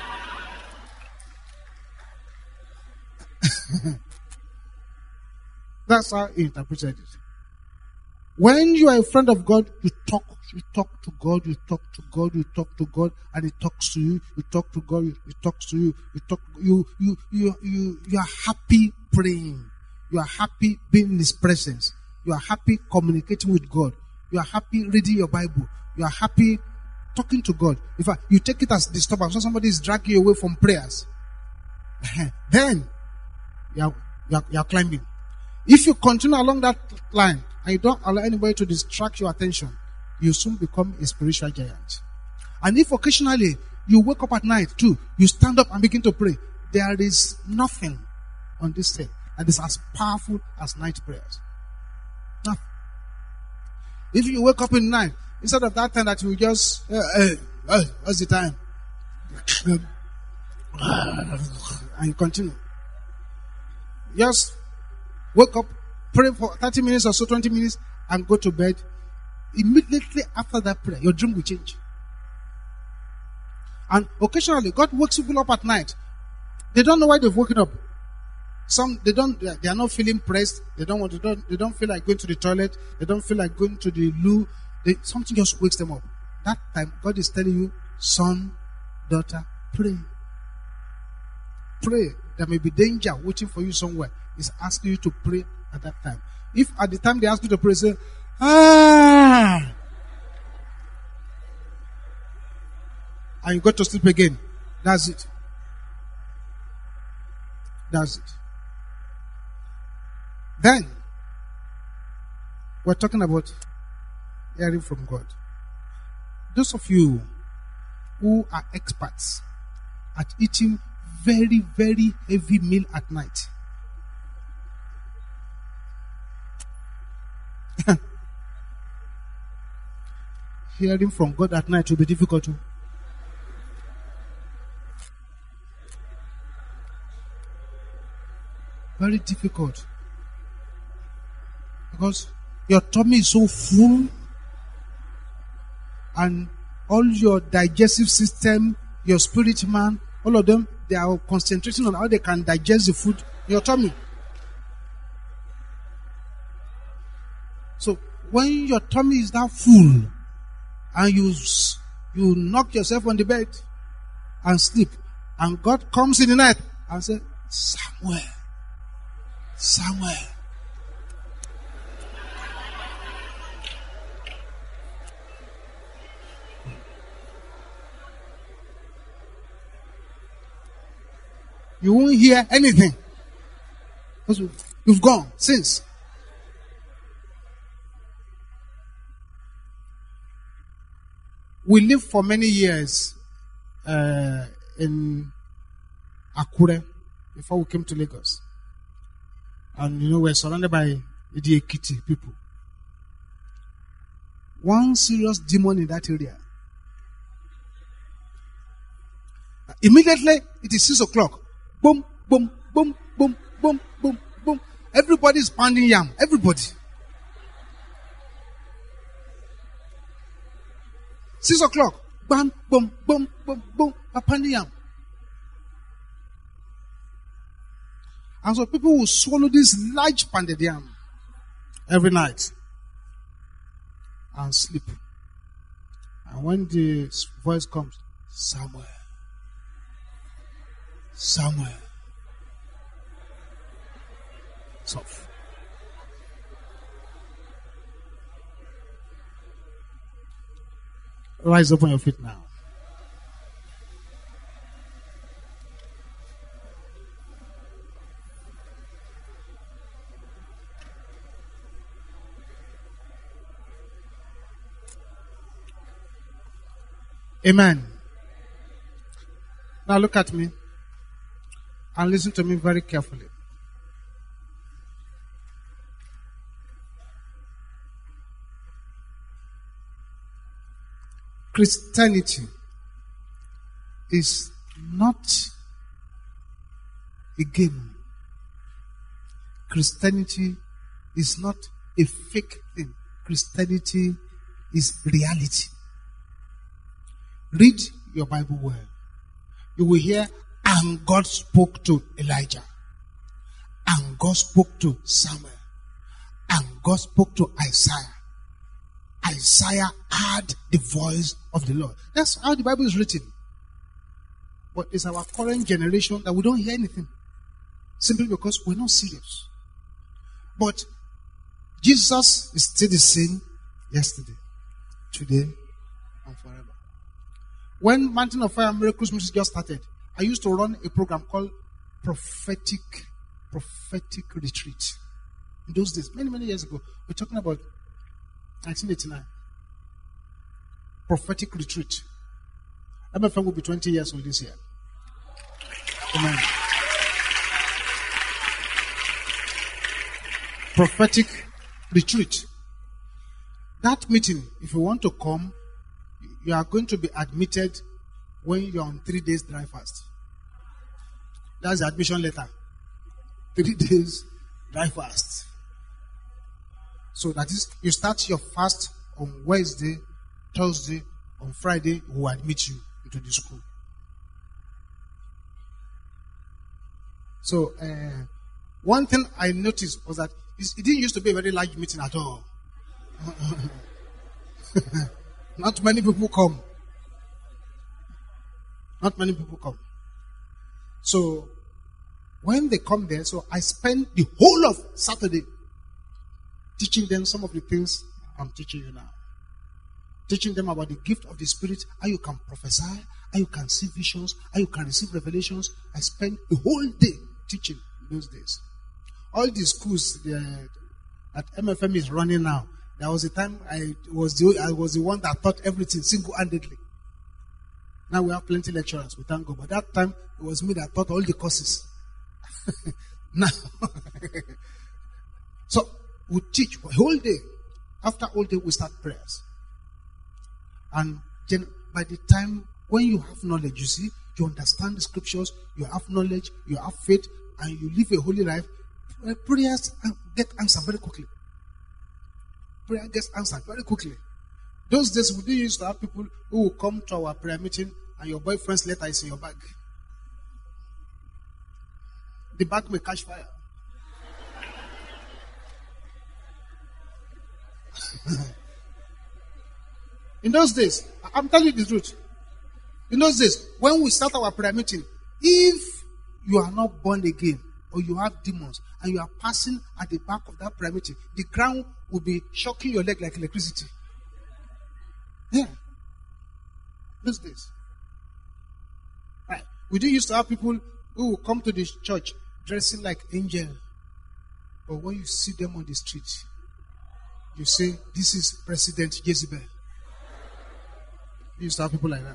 That's how he interpreted it. When you are a friend of God, you talk, you talk to God, you talk to God, you talk to God, and He talks to you. You talk to God, He talks to you. You talk, you, you, you, you, you are happy praying. You are happy being in His presence. You are happy communicating with God. You are happy reading your Bible. You are happy talking to God. In fact, you take it as disturbance. So somebody is dragging you away from prayers. Then you are, you are, you are climbing. If you continue along that line and you don't allow anybody to distract your attention, you soon become a spiritual giant. And if occasionally you wake up at night too, you stand up and begin to pray, there is nothing on this earth that is as powerful as night prayers. Nothing. If you wake up in the night, instead of that time that you just, uh, uh, uh, what's the time? And you continue. Just wake up, pray for thirty minutes or so, twenty minutes, and go to bed. Immediately after that prayer, your dream will change. And occasionally, God wakes people up at night. They don't know why they've woken up. Some, they don't, they are not feeling pressed. They don't want to, don't, they don't feel like going to the toilet. They don't feel like going to the loo. They, something just wakes them up. That time, God is telling you, son, daughter, pray. Pray. There may be danger waiting for you somewhere. He's asking you to pray at that time. If at the time they ask you to pray, say, ah, and you go to sleep again, that's it. That's it. Then, we're talking about hearing from God. Those of you who are experts at eating very, very heavy meal at night, hearing from God at night will be difficult too. Very difficult. Because your tummy is so full and all your digestive system, your spirit man, all of them, they are concentrating on how they can digest the food in your tummy. So when your tummy is that full and you you knock yourself on the bed and sleep, and God comes in the night and says, Samuel, Samuel. You won't hear anything. Because you've gone since. We lived for many years uh, in Akure before we came to Lagos. And you know, we're surrounded by the Ekiti people. One serious demon in that area. Immediately, it is six o'clock. Boom, boom, boom, boom, boom, boom, boom. Everybody is pounding yam. Everybody. Six o'clock. Bam, boom, boom, boom, boom. Pounding yam. And so people will swallow this large pounded yam every night and sleep. And when the voice comes, Samuel. Samuel. Soft. Rise up on your feet now. Amen. Now look at me and listen to me very carefully. Christianity is not a game. Christianity is not a fake thing. Christianity is reality. Read your Bible well. You will hear, and God spoke to Elijah. And God spoke to Samuel. And God spoke to Isaiah. Isaiah heard the voice of the Lord. That's how the Bible is written. But it's our current generation that we don't hear anything. Simply because we're not serious. But Jesus is still the same yesterday, today, and forever. When Mountain of Fire and Miracles Ministry just started, I used to run a program called Prophetic Prophetic Retreat. In those days, many, many years ago, we're talking about nineteen eighty-nine. Prophetic Retreat. M F M will be twenty years old this year. Amen. Prophetic Retreat. That meeting, if you want to come, you are going to be admitted when you're on three days dry fast. That's the admission letter. Three days dry fast. So that is, you start your fast on Wednesday, Thursday, on Friday, we will admit you into the school. So, uh, one thing I noticed was that it didn't used to be a very large meeting at all. Not many people come. Not many people come. So, when they come there, so I spend the whole of Saturday teaching them some of the things I'm teaching you now. Teaching them about the gift of the Spirit, how you can prophesy, how you can see visions, how you can receive revelations. I spent a whole day teaching in those days. All the schools the, that M F M is running now, there was a time I was the I was the one that taught everything single-handedly. Now we have plenty of lecturers, we thank God. But that time, it was me that taught all the courses. Now, so we teach for a whole day. After all day, we start prayers. And then by the time when you have knowledge, you see, you understand the scriptures, you have knowledge, you have faith, and you live a holy life, Well, prayers get answered very quickly. Prayer gets answered very quickly. Those days we didn't used to have people who will come to our prayer meeting and your boyfriend's letter is in your bag. The bag may catch fire. In those days, I'm telling you the truth. In those days, when we start our prayer meeting, if you are not born again or you have demons and you are passing at the back of that prayer meeting, the ground will be shocking your leg like electricity. Yeah. Those days. Right. We do used to have people who will come to the church dressing like angel. But when you see them on the street, you say, this is President Jezebel. We used to have people like that.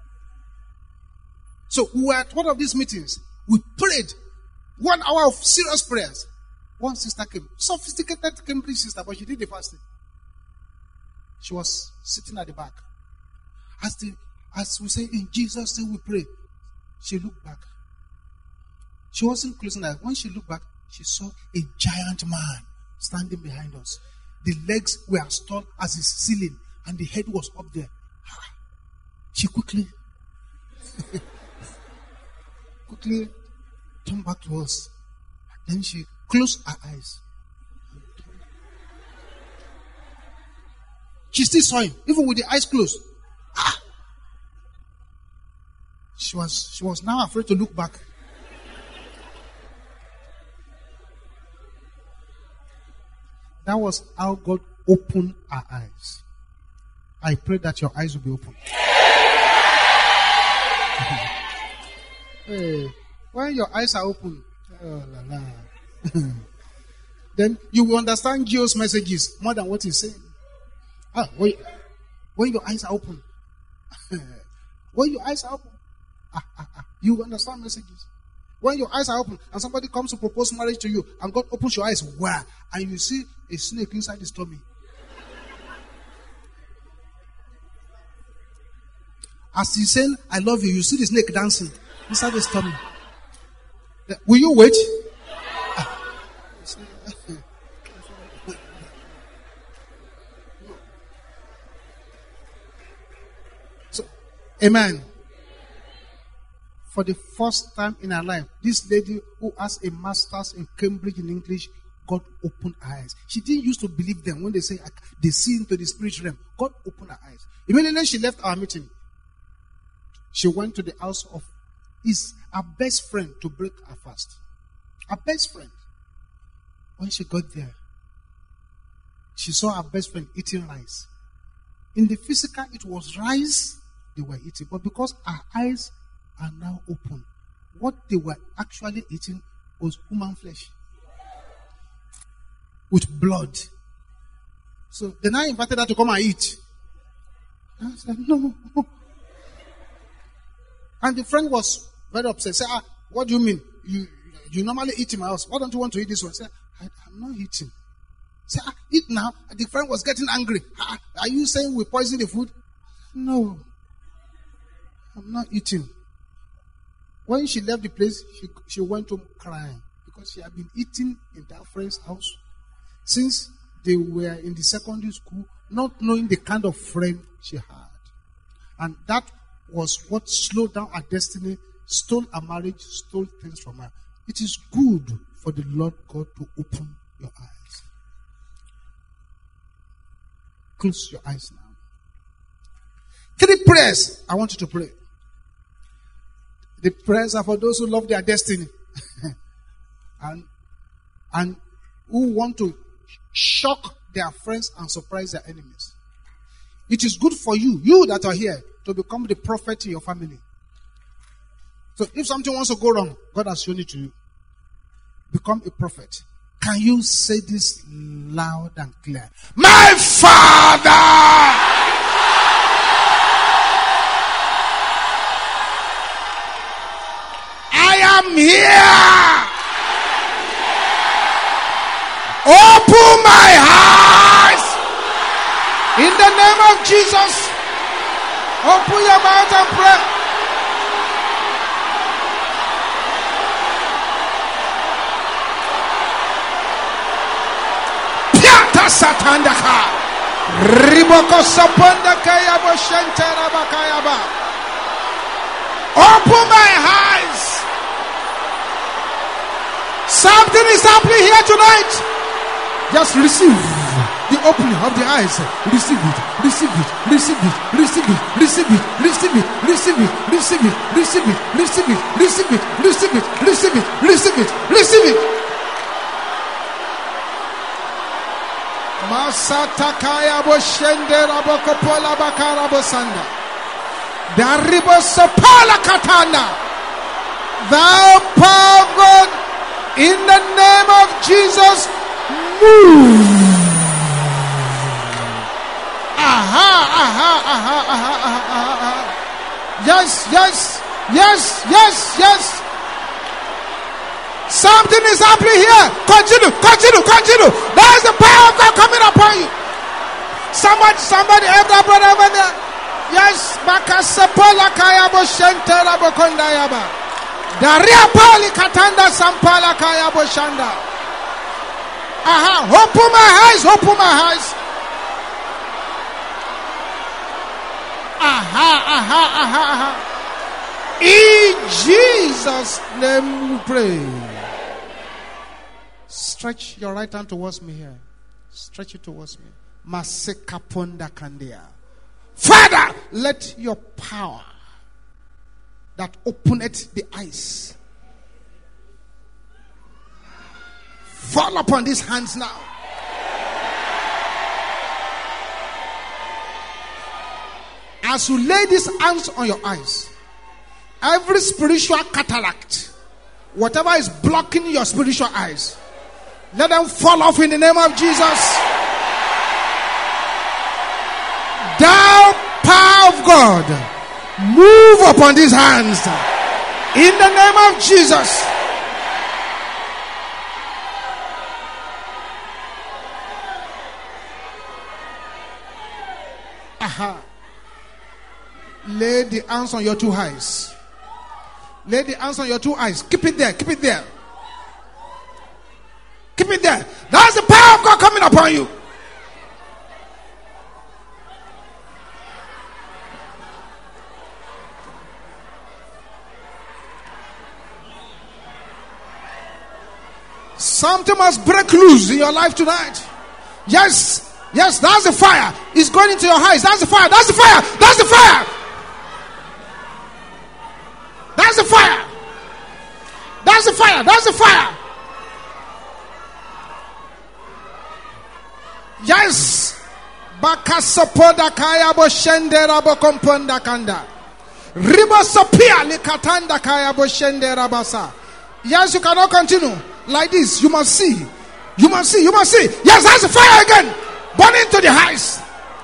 So we were at one of these meetings. We prayed one hour of serious prayers. One sister came, sophisticated Cambridge sister, but she did the fasting. She was sitting at the back. As the as we say in Jesus' name we pray, she looked back. She wasn't closing her eyes. When she looked back, she saw a giant man standing behind us. The legs were as tall as the ceiling, and the head was up there. She quickly, quickly turned back to us. Then she closed her eyes. She still saw him, even with the eyes closed. Ah! She was, she was now afraid to look back. That was how God opened our eyes. I pray that your eyes will be open. Hey, when your eyes are open, oh, la, la. Then you will understand Geo's messages more than what he's saying. Ah, when, when your eyes are open, when your eyes are open, ah, ah, ah, you will understand messages. When your eyes are open and somebody comes to propose marriage to you and God opens your eyes, wow, and you see a snake inside his tummy. As he's saying, I love you, you see the snake dancing inside his tummy. Will you wait? Ah. So, amen. For the first time in her life, this lady who has a master's in Cambridge in English, God opened her eyes. She didn't used to believe them when they say they see into the spiritual realm. God opened her eyes. Immediately she left our meeting. She went to the house of his her best friend to break her fast. Her best friend. When she got there, she saw her best friend eating rice. In the physical, it was rice they were eating, but because her eyes are now open, what they were actually eating was human flesh with blood. So then I invited her to come and eat. I said, no. And the friend was very upset. Said, ah, what do you mean? You you normally eat in my house. Why don't you want to eat this one? I said, I, I'm not eating. Say, ah, eat now. And the friend was getting angry. Ah, are you saying we poison the food? No. I'm not eating. When she left the place, she, she went home crying because she had been eating in that friend's house since they were in the secondary school, not knowing the kind of friend she had. And that was what slowed down her destiny, stole her marriage, stole things from her. It is good for the Lord God to open your eyes. Close your eyes now. Three prayers I want you to pray. The prayers are for those who love their destiny and, and who want to shock their friends and surprise their enemies. It is good for you, you that are here, to become the prophet in your family. So if something wants to go wrong, God has shown it to you. Become a prophet. Can you say this loud and clear? My Father! I am here. Open my eyes. In the name of Jesus. Open your mouth and pray. Masatandaka. Riboko Saponda Kayabo Shantara Bakayaba. Open my eyes. Something is happening here tonight. Just receive the opening of the eyes. Receive it, receive it, receive it, receive it, receive it, receive it, receive it, receive it, receive it, receive it, receive it, receive it, receive it, receive it, receive it. Masatakaya Boshendera Bokopola Bakara Bosanda. Daribo Sopola Katana. Thou power of God, in the name of Jesus, move. Aha, aha, aha, aha, aha, aha. Yes, yes, yes, yes, yes. Something is happening here. Continue, continue, continue. There is the power of God coming upon you. Somebody, somebody, every brother over there. Yes, Bakasapola Kayabo Shentera Bokondayaba. Daria Pali Katanda Sampala Kayabo Shanda. Aha, open my eyes, open my eyes. Aha, aha, aha, aha. In Jesus' name we pray. Stretch your right hand towards me here. Stretch it towards me. Masekaponda Kandia. Father, let your power that openeth the eyes fall upon these hands now. As you lay these hands on your eyes, every spiritual cataract, whatever is blocking your spiritual eyes, let them fall off in the name of Jesus. Thou power of God, move upon these hands in the name of Jesus. Aha. Lay the hands on your two eyes. Lay the hands on your two eyes. Keep it there. Keep it there. Keep it there. That's the power of God coming upon you. Something must break loose in your life tonight. Yes. Yes, that's the fire. It's going into your eyes. That's the fire. That's the fire. That's the fire. That's the fire. That's the fire. That's the fire. Yes. Bakasopoda kaya bo shendera bo komponda kanda. Ribo sopia likatanda kaya bo shendera basa. Yes, you cannot continue like this. You must see. You must see. You must see. Yes, that's the fire again. Burn into the eyes.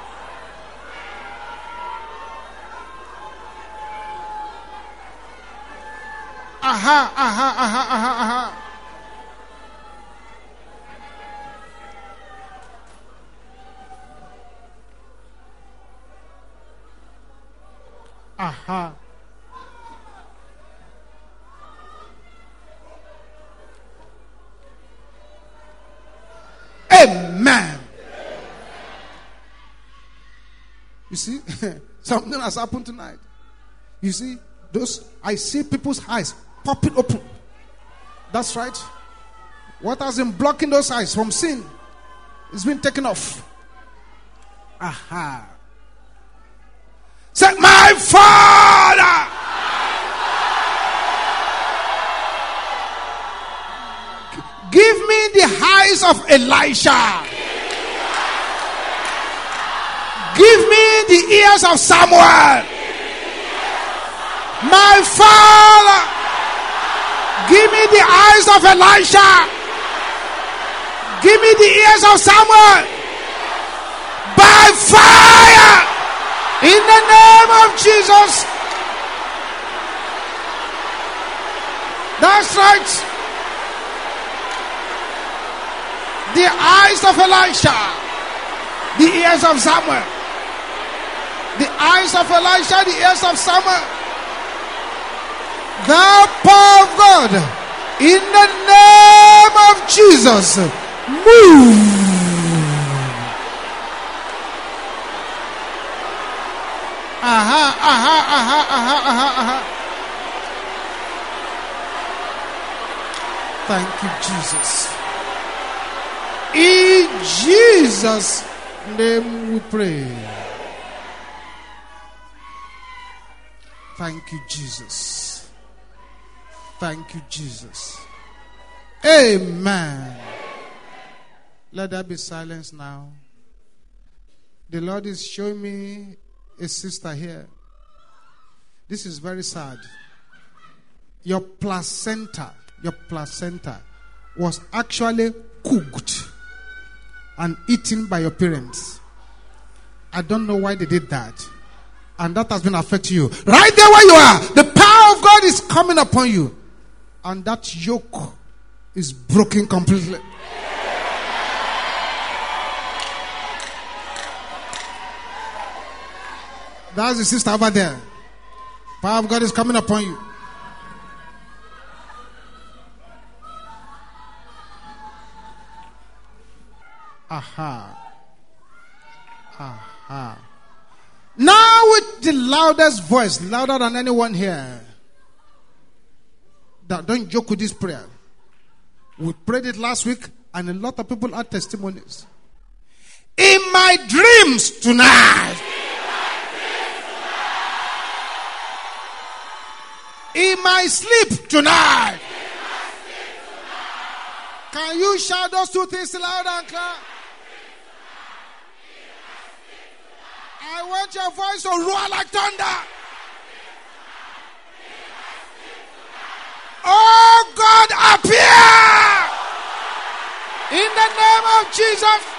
Aha, aha, aha, aha, aha. Aha. Amen. You see, something has happened tonight. You see, those I see people's eyes popping open. That's right. What has been blocking those eyes from sin is been taken off. Aha. Say, my Father. Give me the eyes of Elisha. Give me the ears of Samuel. My Father, give me the eyes of Elisha. Give me the ears of Samuel. By fire, in the name of Jesus. That's right. The eyes of Elisha, the ears of Samuel. The eyes of Elisha, the ears of Samuel. The power of God, in the name of Jesus, move. Jesus' name we pray. Thank you, Jesus. Thank you, Jesus. Amen. Let there be silence now. The Lord is showing me a sister here. This is very sad. Your placenta, your placenta was actually cooked and eaten by your parents. I don't know why they did that. And that has been affecting you. Right there where you are, the power of God is coming upon you. And that yoke is broken completely. That's the sister over there. Power of God is coming upon you. Aha. Aha. Now with the loudest voice, louder than anyone here. Don't joke with this prayer. We prayed it last week and a lot of people had testimonies. In my dreams tonight. In my sleep tonight. Can you shout those two things loud and clear? I want your voice to roar like thunder. Oh God, appear in the name of Jesus.